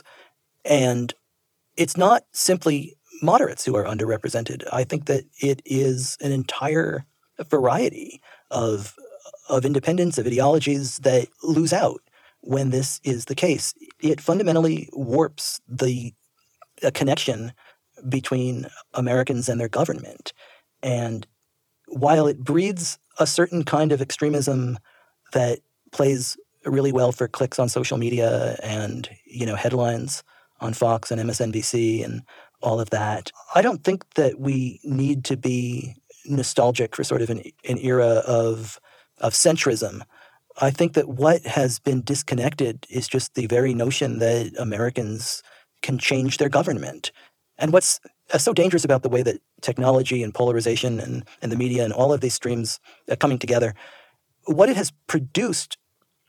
And it's not simply moderates who are underrepresented. I think that it is an entire variety of, of independents, of ideologies that lose out when this is the case. It fundamentally warps the a connection between Americans and their government. And while it breeds a certain kind of extremism that plays really well for clicks on social media and, you know, headlines on Fox and M S N B C and all of that, I don't think that we need to be nostalgic for sort of an, an era of of centrism. I think that what has been disconnected is just the very notion that Americans can change their government. And what's uh, so dangerous about the way that technology and polarization and, and the media and all of these streams are coming together, what it has produced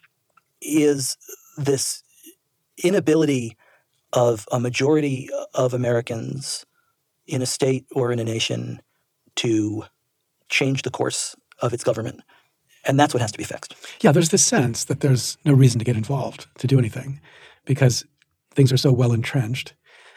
is this inability of a majority of Americans in a state or in a nation to change the course of its government. And that's what has to be fixed. Yeah, there's this sense that there's no reason to get involved, to do anything, because things are so well entrenched.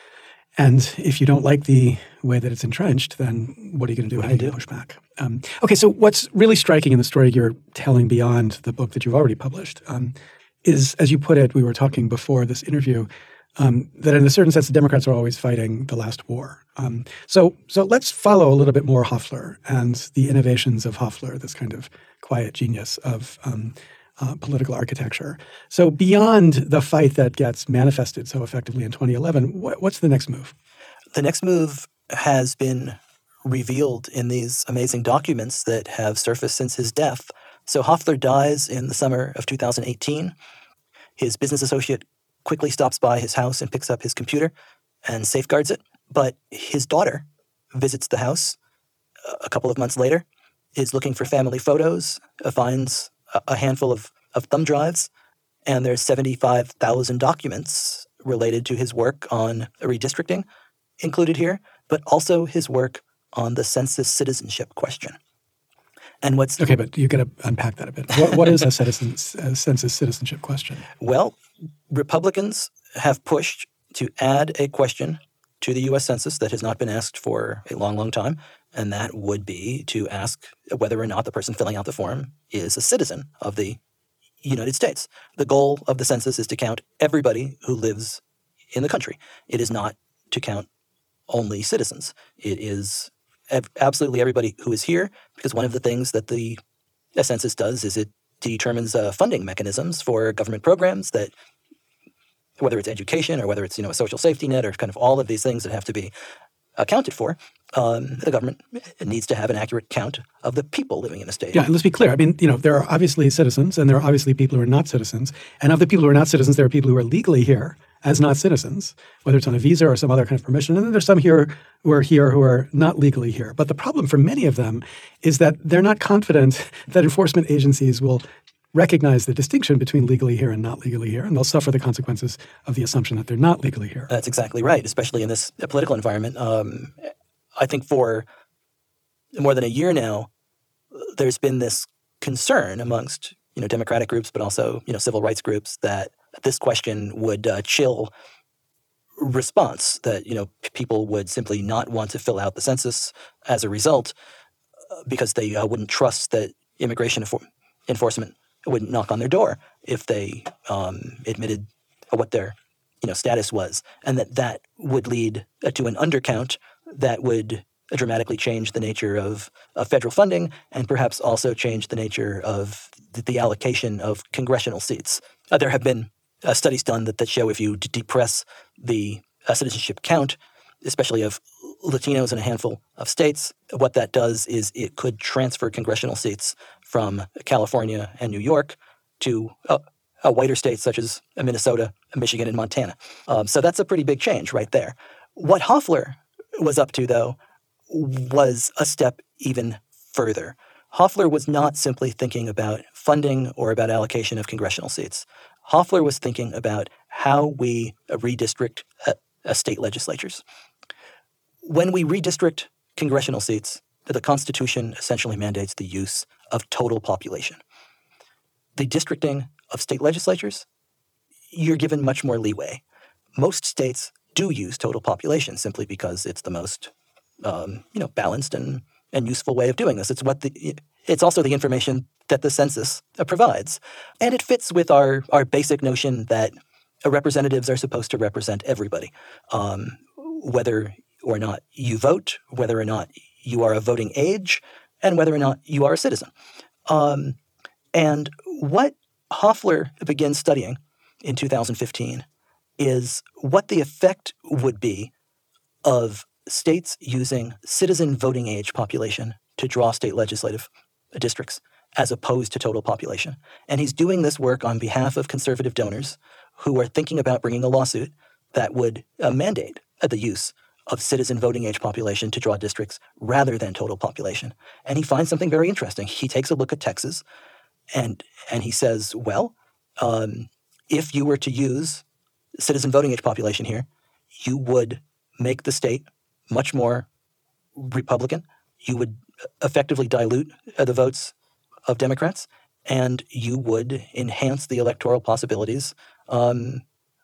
And if you don't like the way that it's entrenched, then what are you going to do? How do you push back? Um, okay, so what's really striking in the story you're telling beyond the book that you've already published um, is, as you put it, we were talking before this interview, um, that in a certain sense, the Democrats are always fighting the last war. Um, so, so let's follow a little bit more Hofeller and the innovations of Hofeller, this kind of quiet genius of um, uh, political architecture. So beyond the fight that gets manifested so effectively in twenty eleven, what, what's the next move? The next move has been revealed in these amazing documents that have surfaced since his death. So Hofeller dies in the summer of two thousand eighteen. His business associate quickly stops by his house and picks up his computer and safeguards it. But his daughter visits the house a couple of months later, is looking for family photos, uh, finds a, a handful of, of thumb drives, and there's seventy-five thousand documents related to his work on redistricting included here, but also his work on the census citizenship question. And what's okay, but you got to unpack that a bit. What, what is a, citizens, a census citizenship question? Well, Republicans have pushed to add a question to the U S Census that has not been asked for a long, long time, and that would be to ask whether or not the person filling out the form is a citizen of the United States. The goal of the census is to count everybody who lives in the country. It is not to count only citizens. It is absolutely everybody who is here, because one of the things that the census does is it determines uh, funding mechanisms for government programs that, whether it's education or whether it's, you know, a social safety net or kind of all of these things that have to be accounted for, um, the government needs to have an accurate count of the people living in a state. Yeah, and let's be clear. I mean, you know, there are obviously citizens and there are obviously people who are not citizens. And of the people who are not citizens, there are people who are legally here as not citizens, whether it's on a visa or some other kind of permission. And then there's some here who are here who are not legally here. But the problem for many of them is that they're not confident that enforcement agencies will recognize the distinction between legally here and not legally here, and they'll suffer the consequences of the assumption that they're not legally here. That's exactly right, especially in this political environment. Um, I think for more than a year now, there's been this concern amongst you know democratic groups, but also you know civil rights groups that this question would uh, chill response. That you know p- people would simply not want to fill out the census as a result, uh, because they uh, wouldn't trust that immigration enfor- enforcement wouldn't knock on their door if they um, admitted what their you know status was, and that that would lead uh, to an undercount that would dramatically change the nature of, of federal funding and perhaps also change the nature of the, the allocation of congressional seats. Uh, there have been uh, studies done that, that show if you d- depress the uh, citizenship count, especially of Latinos in a handful of states, what that does is it could transfer congressional seats from California and New York to uh, uh, whiter states such as Minnesota, Michigan, and Montana. Um, so that's a pretty big change right there. What Hofeller was up to, though, was a step even further. Hofeller was not simply thinking about funding or about allocation of congressional seats. Hofeller was thinking about how we redistrict uh, uh, state legislatures. When we redistrict congressional seats, the Constitution essentially mandates the use of total population. The districting of state legislatures, you're given much more leeway. Most states do use total population simply because it's the most um, you know, balanced and, and useful way of doing this. It's what the it's also the information that the census uh, provides. And it fits with our, our basic notion that uh, representatives are supposed to represent everybody, um, whether or not you vote, whether or not you are of voting age, and whether or not you are a citizen. Um, and what Hofeller begins studying in two thousand fifteen is what the effect would be of states using citizen voting age population to draw state legislative districts as opposed to total population. And he's doing this work on behalf of conservative donors who are thinking about bringing a lawsuit that would uh, mandate uh, the use of citizen voting age population to draw districts rather than total population. And he finds something very interesting. He takes a look at Texas and and he says, well, um, if you were to use citizen voting age population here, you would make the state much more Republican. You would effectively dilute uh, the votes of Democrats, and you would enhance the electoral possibilities um,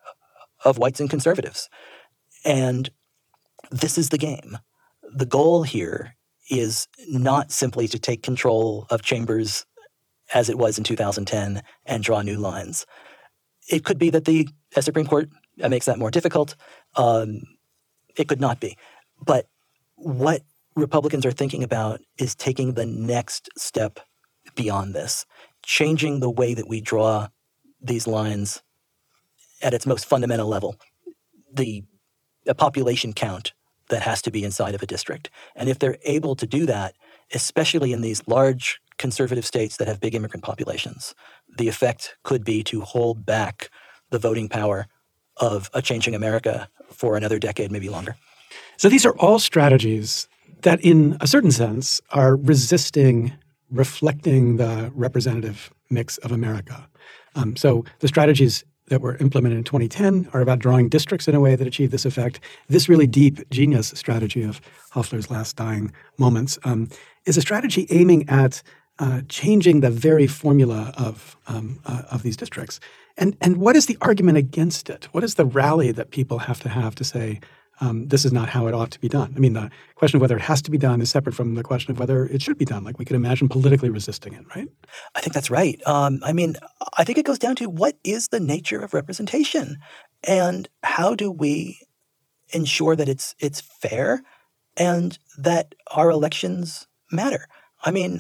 of whites and conservatives. And this is the game. The goal here is not simply to take control of chambers as it was in two thousand ten and draw new lines. It could be that the uh, Supreme Court uh, makes that more difficult. Um, it could not be. But what Republicans are thinking about is taking the next step beyond this, changing the way that we draw these lines at its most fundamental level, the a population count that has to be inside of a district. And if they're able to do that, especially in these large conservative states that have big immigrant populations, the effect could be to hold back the voting power of a changing America for another decade, maybe longer. So these are all strategies that, in a certain sense, are resisting reflecting the representative mix of America. Um, so the strategies that were implemented in twenty ten are about drawing districts in a way that achieve this effect. This really deep, genius strategy of Hofeller's last dying moments um, is a strategy aiming at uh, changing the very formula of um, uh, of these districts. And and what is the argument against it? What is the rally that people have to have to say, Um, this is not how it ought to be done? I mean, the question of whether it has to be done is separate from the question of whether it should be done. Like, we could imagine politically resisting it, right? I think that's right. Um, I mean, I think it goes down to what is the nature of representation, and how do we ensure that it's it's fair and that our elections matter? I mean,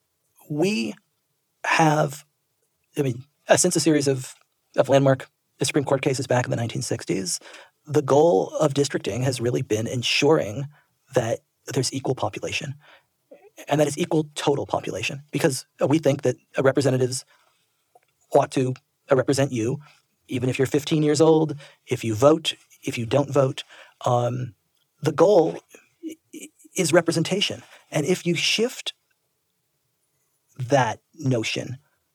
we have, I mean, uh, since a series of of landmark Supreme Court cases back in the nineteen sixties, the goal of districting has really been ensuring that there's equal population, and that it's equal total population, because we think that representatives ought to represent you, even if you're fifteen years old, if you vote, if you don't vote. Um, the goal is representation. And if you shift that notion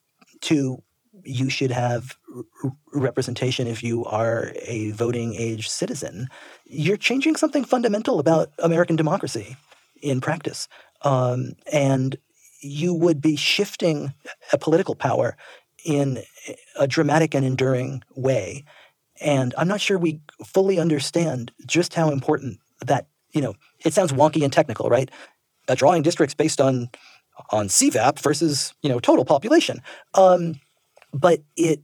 to you should have r- representation if you are a voting age citizen, you're changing something fundamental about American democracy in practice. Um, and you would be shifting a political power in a dramatic and enduring way. And I'm not sure we fully understand just how important that, you know, it sounds wonky and technical, right? Uh, drawing districts based on on C VAP versus, you know, total population. Um, but it,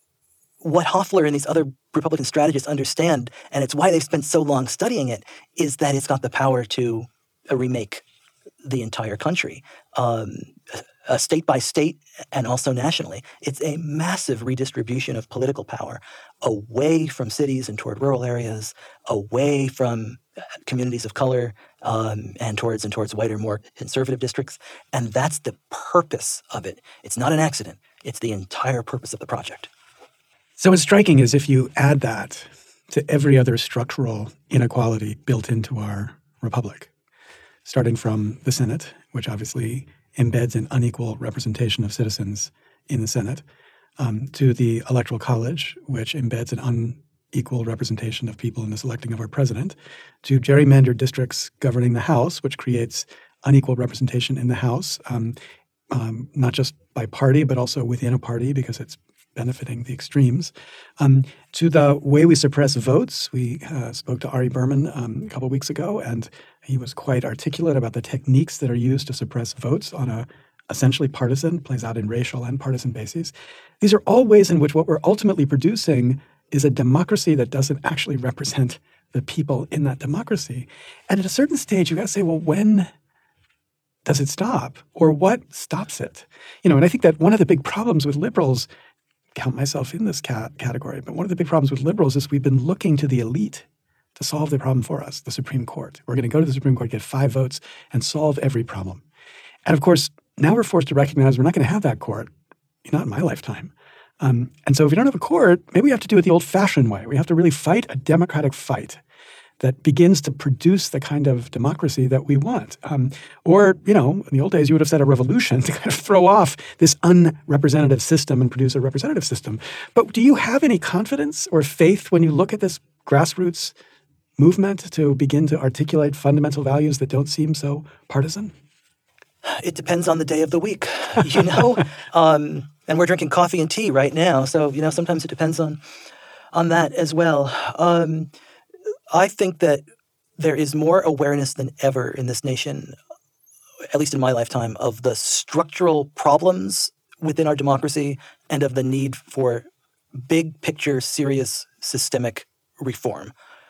what Hofeller and these other Republican strategists understand, and it's why they've spent so long studying it, is that it's got the power to uh, remake the entire country, um, uh, state by state and also nationally. It's a massive redistribution of political power away from cities and toward rural areas, away from communities of color, um, and towards and towards whiter, more conservative districts. And that's the purpose of it. It's not an accident. It's the entire purpose of the project. So what's striking is if you add that to every other structural inequality built into our republic, starting from the Senate, which obviously embeds an unequal representation of citizens in the Senate, um, to the Electoral College, which embeds an unequal representation of people in the selecting of our president, to gerrymandered districts governing the House, which creates unequal representation in the House, um, um, not just by party, but also within a party because it's benefiting the extremes, um, to the way we suppress votes. We uh, spoke to Ari Berman um, a couple of weeks ago, and he was quite articulate about the techniques that are used to suppress votes on a essentially partisan, plays out in racial and partisan bases. These are all ways in which what we're ultimately producing is a democracy that doesn't actually represent the people in that democracy. And at a certain stage, you got to say, well, when does it stop? Or what stops it? You know, and I think that one of the big problems with liberals, count myself in this cat category, but one of the big problems with liberals is we've been looking to the elite to solve the problem for us, the Supreme Court. We're going to go to the Supreme Court, get five votes, and solve every problem. And of course, now we're forced to recognize we're not going to have that court, not in my lifetime. Um, and so if we don't have a court, maybe we have to do it the old-fashioned way. We have to really fight a democratic fight that begins to produce the kind of democracy that we want. Um, or, you know, in the old days, you would have said a revolution to kind of throw off this unrepresentative system and produce a representative system. But do you have any confidence or faith when you look at this grassroots movement to begin to articulate fundamental values that don't seem so partisan? It depends on the day of the week, you know? um, and we're drinking coffee and tea right now. So, you know, sometimes it depends on on that as well. Um, I think that there is more awareness than ever in this nation, at least in my lifetime, of the structural problems within our democracy and of the need for big picture, serious, systemic reform.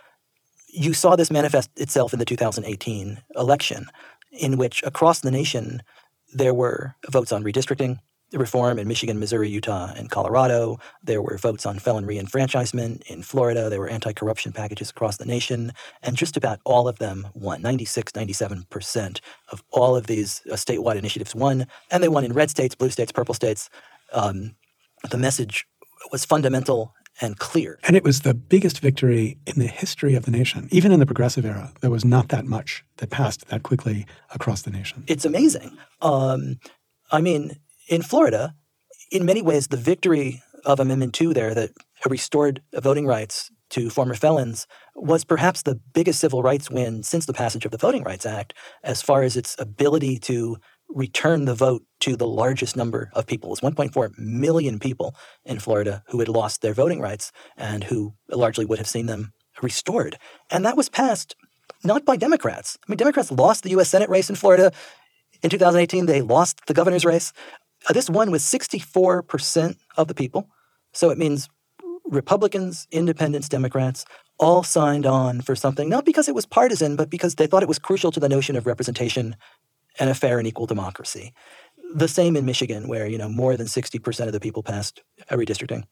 You saw this manifest itself in the two thousand eighteen election, in which across the nation there were votes on redistricting reform in Michigan, Missouri, Utah, and Colorado. There were votes on felon re-enfranchisement in Florida. There were anti-corruption packages across the nation. And just about all of them won. ninety-six, ninety-seven percent of all of these uh, statewide initiatives won. And they won in red states, blue states, purple states. Um, the message was fundamental and clear. And it was the biggest victory in the history of the nation. Even in the progressive era, there was not that much that passed that quickly across the nation. It's amazing. Um, I mean, in Florida, in many ways, the victory of Amendment two there that restored voting rights to former felons was perhaps the biggest civil rights win since the passage of the Voting Rights Act, as far as its ability to return the vote to the largest number of people. It was one point four million people in Florida who had lost their voting rights and who largely would have seen them restored. And that was passed not by Democrats. I mean, Democrats lost the U S Senate race in Florida in two thousand eighteen. They lost the governor's race. Uh, this won with sixty-four percent of the people. So it means Republicans, independents, Democrats all signed on for something, not because it was partisan, but because they thought it was crucial to the notion of representation and a fair and equal democracy. The same in Michigan, where, you know, more than sixty percent of the people passed redistricting.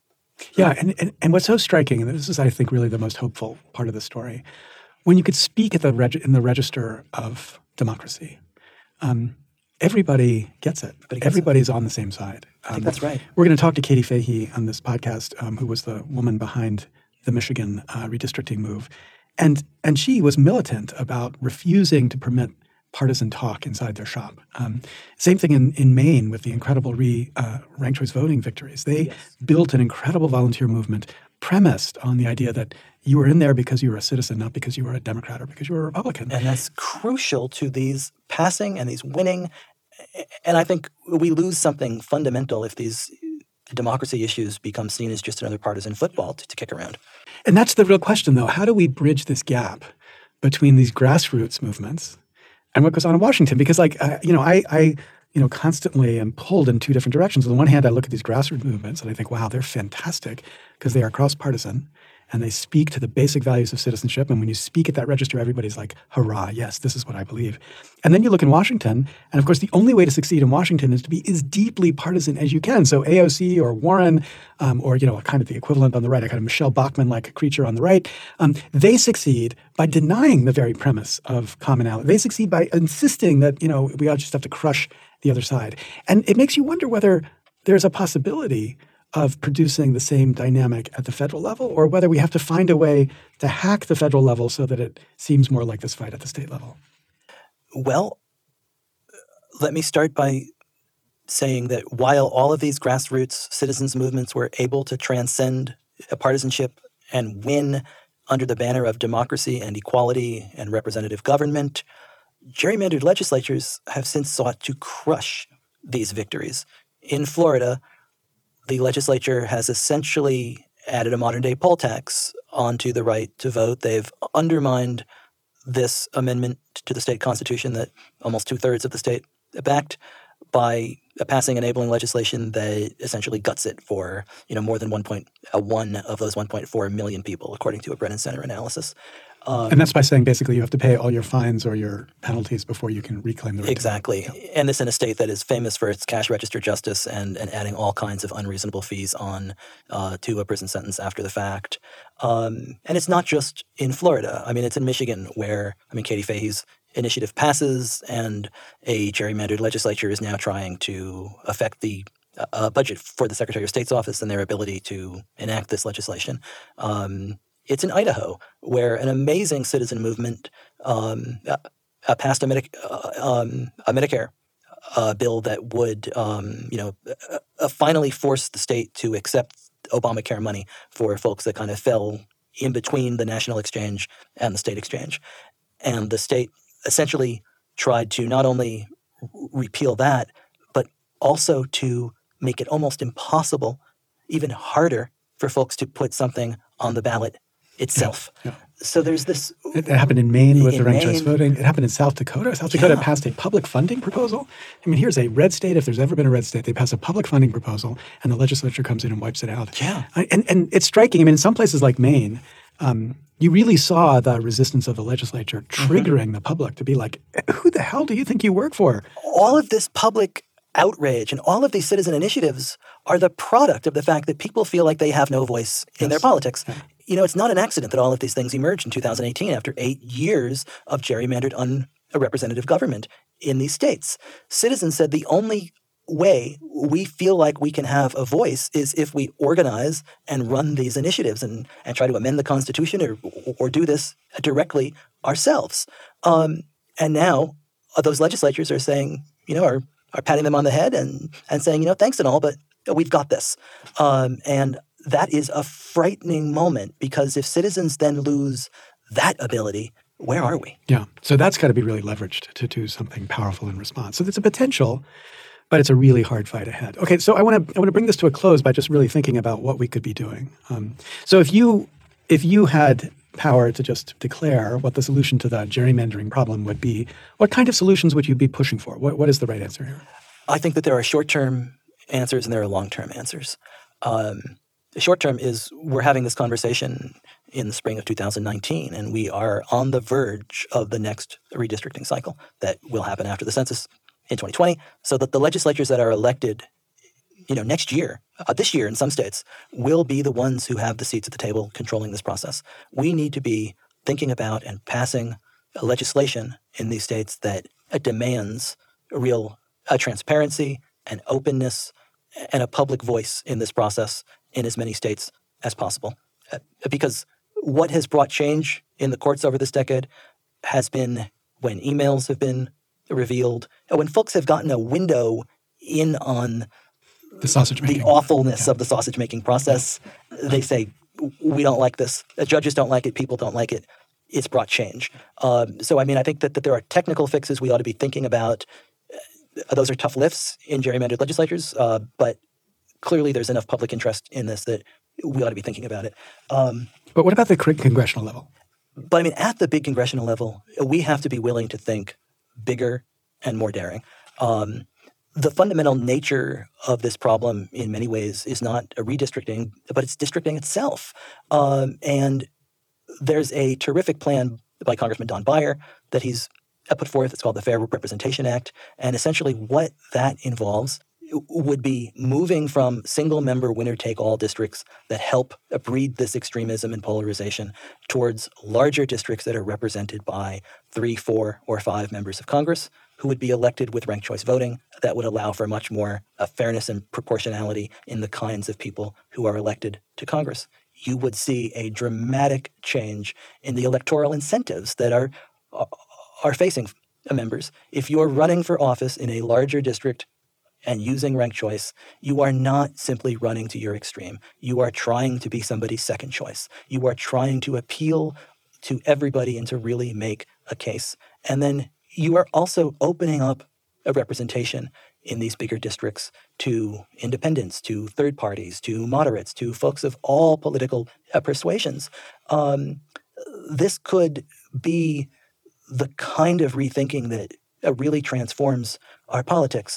Yeah, and, and, and what's so striking, and this is, I think, really the most hopeful part of the story, when you could speak at the reg- in the register of democracy, um, everybody gets it. Everybody gets Everybody's it. on the same side. I think um, that's right. We're going to talk to Katie Fahey on this podcast, um, who was the woman behind the Michigan uh, redistricting move. And and she was militant about refusing to permit partisan talk inside their shop. Um, same thing in, in Maine with the incredible re, uh, ranked choice voting victories. They yes. built an incredible volunteer movement premised on the idea that you were in there because you were a citizen, not because you were a Democrat or because you were a Republican. And that's crucial to these passing and these winning. And I think we lose something fundamental if these democracy issues become seen as just another partisan football to, to kick around. And that's the real question, though. How do we bridge this gap between these grassroots movements and what goes on in Washington? Because, like, uh, you know, I, I, you know, constantly am pulled in two different directions. On the one hand, I look at these grassroots movements and I think, wow, they're fantastic because they are cross-partisan and they speak to the basic values of citizenship. And when you speak at that register, everybody's like, hurrah, yes, this is what I believe. And then you look in Washington, and of course, the only way to succeed in Washington is to be as deeply partisan as you can. So A O C or Warren, um, or, you know, kind of the equivalent on the right, a kind of Michelle Bachmann-like creature on the right, um, they succeed by denying the very premise of commonality. They succeed by insisting that, you know, we all just have to crush the other side. And it makes you wonder whether there's a possibility of producing the same dynamic at the federal level, or whether we have to find a way to hack the federal level so that it seems more like this fight at the state level. Well, let me start by saying that while all of these grassroots citizens movements were able to transcend partisanship and win under the banner of democracy and equality and representative government, gerrymandered legislatures have since sought to crush these victories. In Florida, the legislature has essentially added a modern-day poll tax onto the right to vote. They've undermined this amendment to the state constitution that almost two-thirds of the state backed by passing enabling legislation that essentially guts it for, you know, more than one point one of those one point four million people, according to a Brennan Center analysis. Um, and that's by saying basically you have to pay all your fines or your penalties before you can reclaim the right. Exactly. To vote. Yeah. And this in a state that is famous for its cash register justice and, and adding all kinds of unreasonable fees on uh, to a prison sentence after the fact. Um, and it's not just in Florida. I mean, it's in Michigan where, I mean, Katie Fahey's initiative passes and a gerrymandered legislature is now trying to affect the uh, budget for the Secretary of State's office and their ability to enact this legislation. Um, It's in Idaho, where an amazing citizen movement um, uh, passed a, Medi- uh, um, a Medicare uh, bill that would, um, you know, uh, finally force the state to accept Obamacare money for folks that kind of fell in between the national exchange and the state exchange. And the state essentially tried to not only repeal that, but also to make it almost impossible, even harder, for folks to put something on the ballot itself. Yeah, yeah. So there's this... It, it happened in Maine with in the ranked choice voting. It happened in South Dakota. South Dakota yeah. passed a public funding proposal. I mean, here's a red state. If there's ever been a red state, they pass a public funding proposal and the legislature comes in and wipes it out. Yeah. I, and, and it's striking. I mean, in some places like Maine, um, you really saw the resistance of the legislature triggering mm-hmm. the public to be like, who the hell do you think you work for? All of this public outrage and all of these citizen initiatives are the product of the fact that people feel like they have no voice in yes. their politics. Yeah. You know, it's not an accident that all of these things emerged in two thousand eighteen after eight years of gerrymandered unrepresentative government in these states. Citizens said the only way we feel like we can have a voice is if we organize and run these initiatives and, and try to amend the Constitution or or do this directly ourselves. Um, and now uh, those legislatures are saying, you know, are are patting them on the head and, and saying, you know, thanks and all, but we've got this. Um, and that is a frightening moment because if citizens then lose that ability, where are we? Yeah. So that's got to be really leveraged to do something powerful in response. So there's a potential, but it's a really hard fight ahead. Okay, so I want to I want to bring this to a close by just really thinking about what we could be doing. Um, so if you if you had power to just declare what the solution to the gerrymandering problem would be, what kind of solutions would you be pushing for? What what is the right answer here? I think that there are short-term answers and there are long-term answers. Um, the short-term is we're having this conversation in the spring of two thousand nineteen, and we are on the verge of the next redistricting cycle that will happen after the census in twenty twenty, so that the legislatures that are elected you know, next year, uh, this year in some states, will be the ones who have the seats at the table controlling this process. We need to be thinking about and passing legislation in these states that uh, demands a real uh, transparency and openness and a public voice in this process in as many states as possible. Uh, because what has brought change in the courts over this decade has been when emails have been revealed, when folks have gotten a window in on the sausage making, the awfulness yeah. of the sausage making process. Yeah. They say, we don't like this. The judges don't like it. People don't like it. It's brought change. Um, so, I mean, I think that, that there are technical fixes we ought to be thinking about. Uh, those are tough lifts in gerrymandered legislatures, uh, but clearly there's enough public interest in this that we ought to be thinking about it. Um, but what about the congressional level? But, I mean, at the big congressional level, we have to be willing to think bigger and more daring. Um, the fundamental nature of this problem in many ways is not a redistricting, but it's districting itself. Um, and there's a terrific plan by Congressman Don Beyer that he's put forth. It's called the Fair Representation Act. And essentially what that involves would be moving from single-member winner-take-all districts that help breed this extremism and polarization towards larger districts that are represented by three, four, or five members of Congress who would be elected with ranked choice voting that would allow for much more uh, fairness and proportionality in the kinds of people who are elected to Congress. You would see a dramatic change in the electoral incentives that are, are facing members. If you're running for office in a larger district and using ranked choice, you are not simply running to your extreme. You are trying to be somebody's second choice. You are trying to appeal to everybody and to really make a case. And then you are also opening up a representation in these bigger districts to independents, to third parties, to moderates, to folks of all political uh, persuasions. Um, this could be the kind of rethinking that uh, really transforms our politics.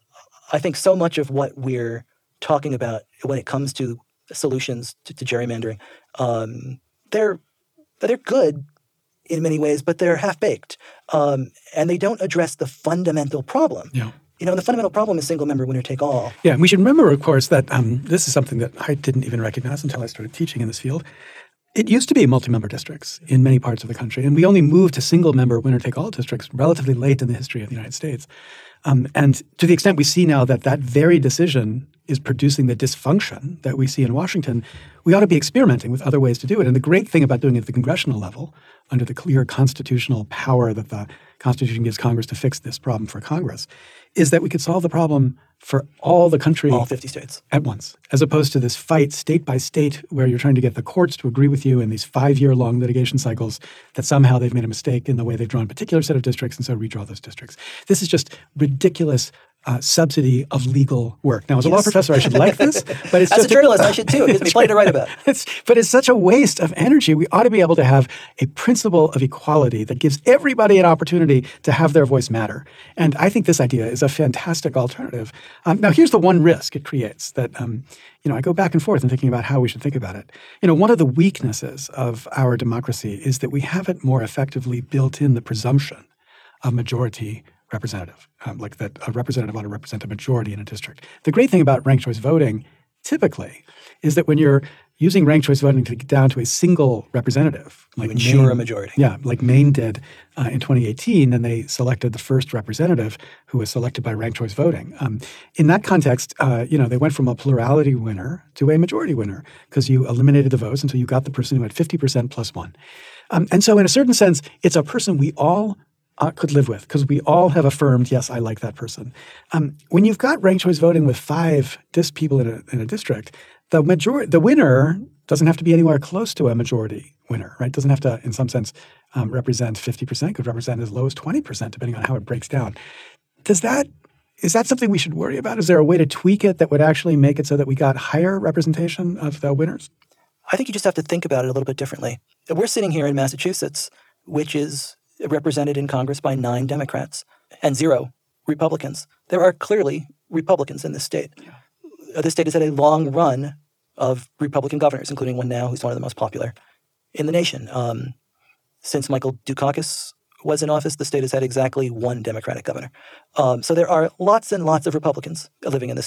I think so much of what we're talking about when it comes to solutions to, to gerrymandering, um, they're they're good in many ways, but they're half-baked, um, and they don't address the fundamental problem. Yeah. You know, the fundamental problem is single-member winner-take-all. Yeah, and we should remember, of course, that um, this is something that I didn't even recognize until I started teaching in this field. It used to be multi-member districts in many parts of the country, and we only moved to single-member winner-take-all districts relatively late in the history of the United States. Um, and to the extent we see now that that very decision is producing the dysfunction that we see in Washington, we ought to be experimenting with other ways to do it. And the great thing about doing it at the congressional level, under the clear constitutional power that the Constitution gives Congress to fix this problem for Congress, is that we could solve the problem for all the country all fifty states at once, as opposed to this fight state by state where you're trying to get the courts to agree with you in these five-year-long litigation cycles that somehow they've made a mistake in the way they've drawn a particular set of districts and so redraw those districts. This is just ridiculous uh, subsidy of legal work. Now, as a yes. law professor, I should like this, but it's as just a journalist, I should too. It gives me plenty to write about. It's, but it's such a waste of energy. We ought to be able to have a principle of equality that gives everybody an opportunity to have their voice matter. And I think this idea is a fantastic alternative. Um, now, here's the one risk it creates that, um, you know, I go back and forth in thinking about how we should think about it. You know, one of the weaknesses of our democracy is that we haven't more effectively built in the presumption of majority representative, um, like that a representative ought to represent a majority in a district. The great thing about ranked choice voting typically is that when you're using ranked choice voting to get down to a single representative, you like ensure Maine, a majority. Yeah, like Maine did uh, in twenty eighteen, and they selected the first representative who was selected by ranked choice voting. Um, in that context, uh, you know, they went from a plurality winner to a majority winner because you eliminated the votes until you got the person who had fifty percent plus one. Um, and so in a certain sense, it's a person we all Uh, could live with because we all have affirmed, yes, I like that person. Um, when you've got ranked choice voting with five dis people in a, in a district, the major- the winner doesn't have to be anywhere close to a majority winner, right? Doesn't have to, in some sense, um, represent fifty percent, could represent as low as twenty percent, depending on how it breaks down. Does that, is that something we should worry about? Is there a way to tweak it that would actually make it so that we got higher representation of the winners? I think you just have to think about it a little bit differently. We're sitting here in Massachusetts, which is represented in Congress by nine Democrats and zero Republicans. There are clearly Republicans in this state. Yeah. This state has had a long run of Republican governors, including one now who's one of the most popular in the nation. Um, since Michael Dukakis was in office, the state has had exactly one Democratic governor. Um, so there are lots and lots of Republicans living in the state.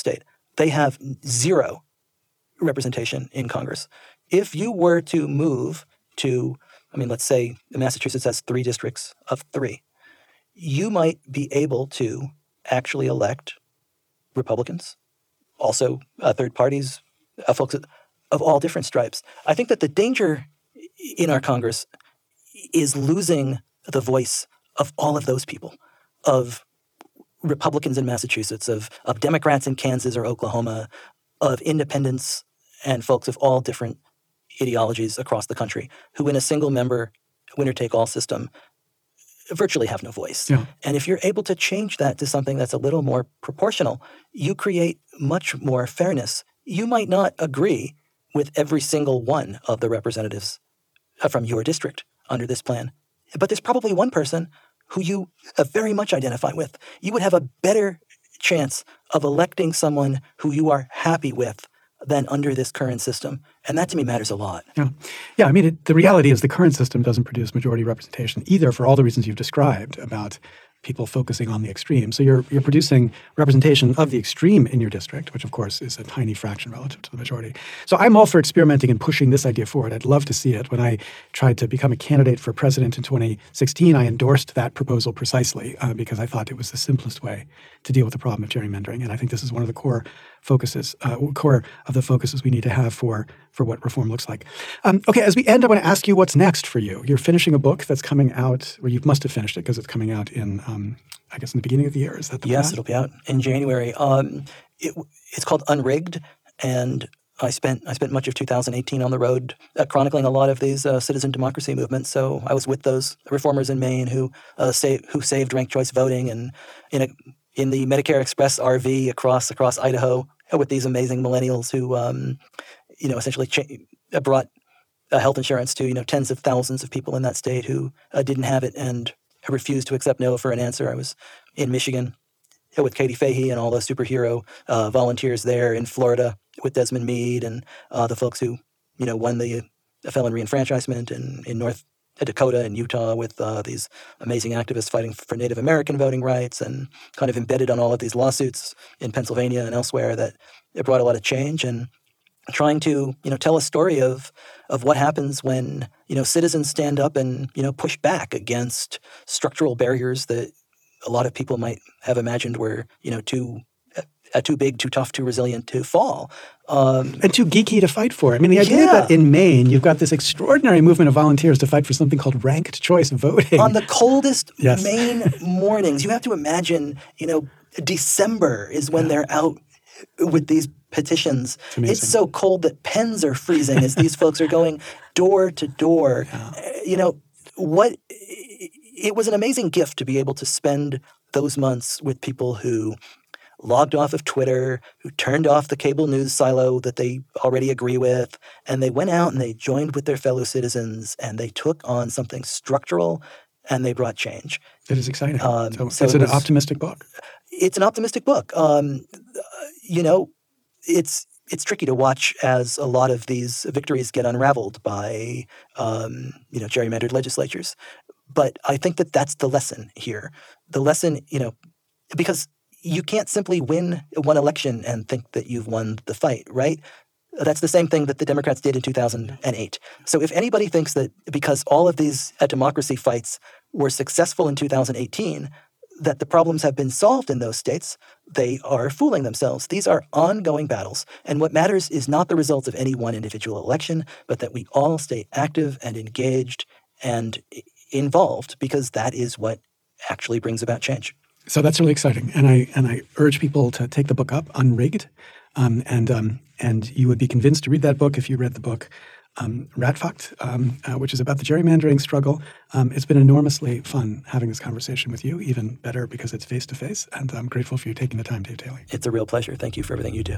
they have zero representation in Congress. If you were to move to, I mean, let's say Massachusetts has three districts of three, you might be able to actually elect Republicans, also uh, third parties, uh, folks of all different stripes. I think that the danger in our Congress is losing the voice of all of those people, of Republicans in Massachusetts, of, of Democrats in Kansas or Oklahoma, of independents and folks of all different ideologies across the country who in a single-member winner-take-all system virtually have no voice. Yeah. And if you're able to change that to something that's a little more proportional, you create much more fairness. You might not agree with every single one of the representatives from your district under this plan, but there's probably one person who you uh, very much identify with. You would have a better chance of electing someone who you are happy with than under this current system. And that to me matters a lot. Yeah, yeah. I mean, it, the reality is the current system doesn't produce majority representation either for all the reasons you've described about people focusing on the extreme. So you're you're producing representation of the extreme in your district, which of course is a tiny fraction relative to the majority. So I'm all for experimenting and pushing this idea forward. I'd love to see it. When I tried to become a candidate for president in twenty sixteen, I endorsed that proposal precisely uh, because I thought it was the simplest way to deal with the problem of gerrymandering. And I think this is one of the core focuses, uh, core of the focuses we need to have for for what reform looks like. Um, okay, as we end, I want to ask you what's next for you. You're finishing a book that's coming out, or you must have finished it because it's coming out in, um, I guess, in the beginning of the year. Is that the Yes, plan? It'll be out in January. Um, it, it's called Unrigged, and I spent I spent much of two thousand eighteen on the road uh, chronicling a lot of these uh, citizen democracy movements. So I was with those reformers in Maine who uh, say, who saved ranked choice voting, and in a in the Medicare Express R V across across Idaho with these amazing millennials who, um, you know, essentially cha- brought uh, health insurance to, you know, tens of thousands of people in that state who uh, didn't have it and refused to accept no for an answer. I was in Michigan with Katie Fahey and all the superhero uh, volunteers there, in Florida with Desmond Meade and uh, the folks who, you know, won the uh, felon reenfranchisement, and in North Dakota and Utah with uh, these amazing activists fighting for Native American voting rights, and kind of embedded on all of these lawsuits in Pennsylvania and elsewhere that it brought a lot of change, and trying to, you know, tell a story of of what happens when, you know, citizens stand up and, you know, push back against structural barriers that a lot of people might have imagined were, you know, too uh, too big, too tough, too resilient to fall. Um, and too geeky to fight for. I mean, the idea yeah. that in Maine you've got this extraordinary movement of volunteers to fight for something called ranked choice voting. On the coldest yes. Maine mornings, you have to imagine, you know, December is when yeah. they're out with these petitions. It's, it's so cold that pens are freezing as these folks are going door to door. Yeah. You know, what it was an amazing gift to be able to spend those months with people who logged off of Twitter, who turned off the cable news silo that they already agree with, and they went out and they joined with their fellow citizens, and they took on something structural, and they brought change. It is exciting. Um, so, so is it it was, an optimistic book? It's an optimistic book. Um, you know, it's it's tricky to watch as a lot of these victories get unraveled by, um, you know, gerrymandered legislatures. But I think that that's the lesson here. The lesson, you know, because you can't simply win one election and think that you've won the fight, right? That's the same thing that the Democrats did in two thousand eight. So if anybody thinks that because all of these uh, democracy fights were successful in two thousand eighteen, that the problems have been solved in those states, they are fooling themselves. These are ongoing battles. And what matters is not the results of any one individual election, but that we all stay active and engaged and involved, because that is what actually brings about change. So that's really exciting, and I and I urge people to take the book up, Unrigged, um, and um, and you would be convinced to read that book if you read the book um, Ratfucked, um, uh, which is about the gerrymandering struggle. Um, it's been enormously fun having this conversation with you, even better because it's face to face, and I'm grateful for you taking the time, Dave Daley. It's a real pleasure. Thank you for everything you do.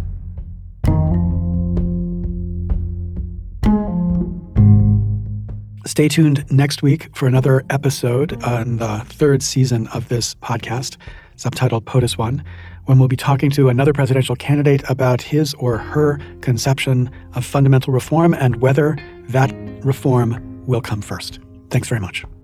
Stay tuned next week for another episode on the third season of this podcast, subtitled POTUS One, when we'll be talking to another presidential candidate about his or her conception of fundamental reform and whether that reform will come first. Thanks very much.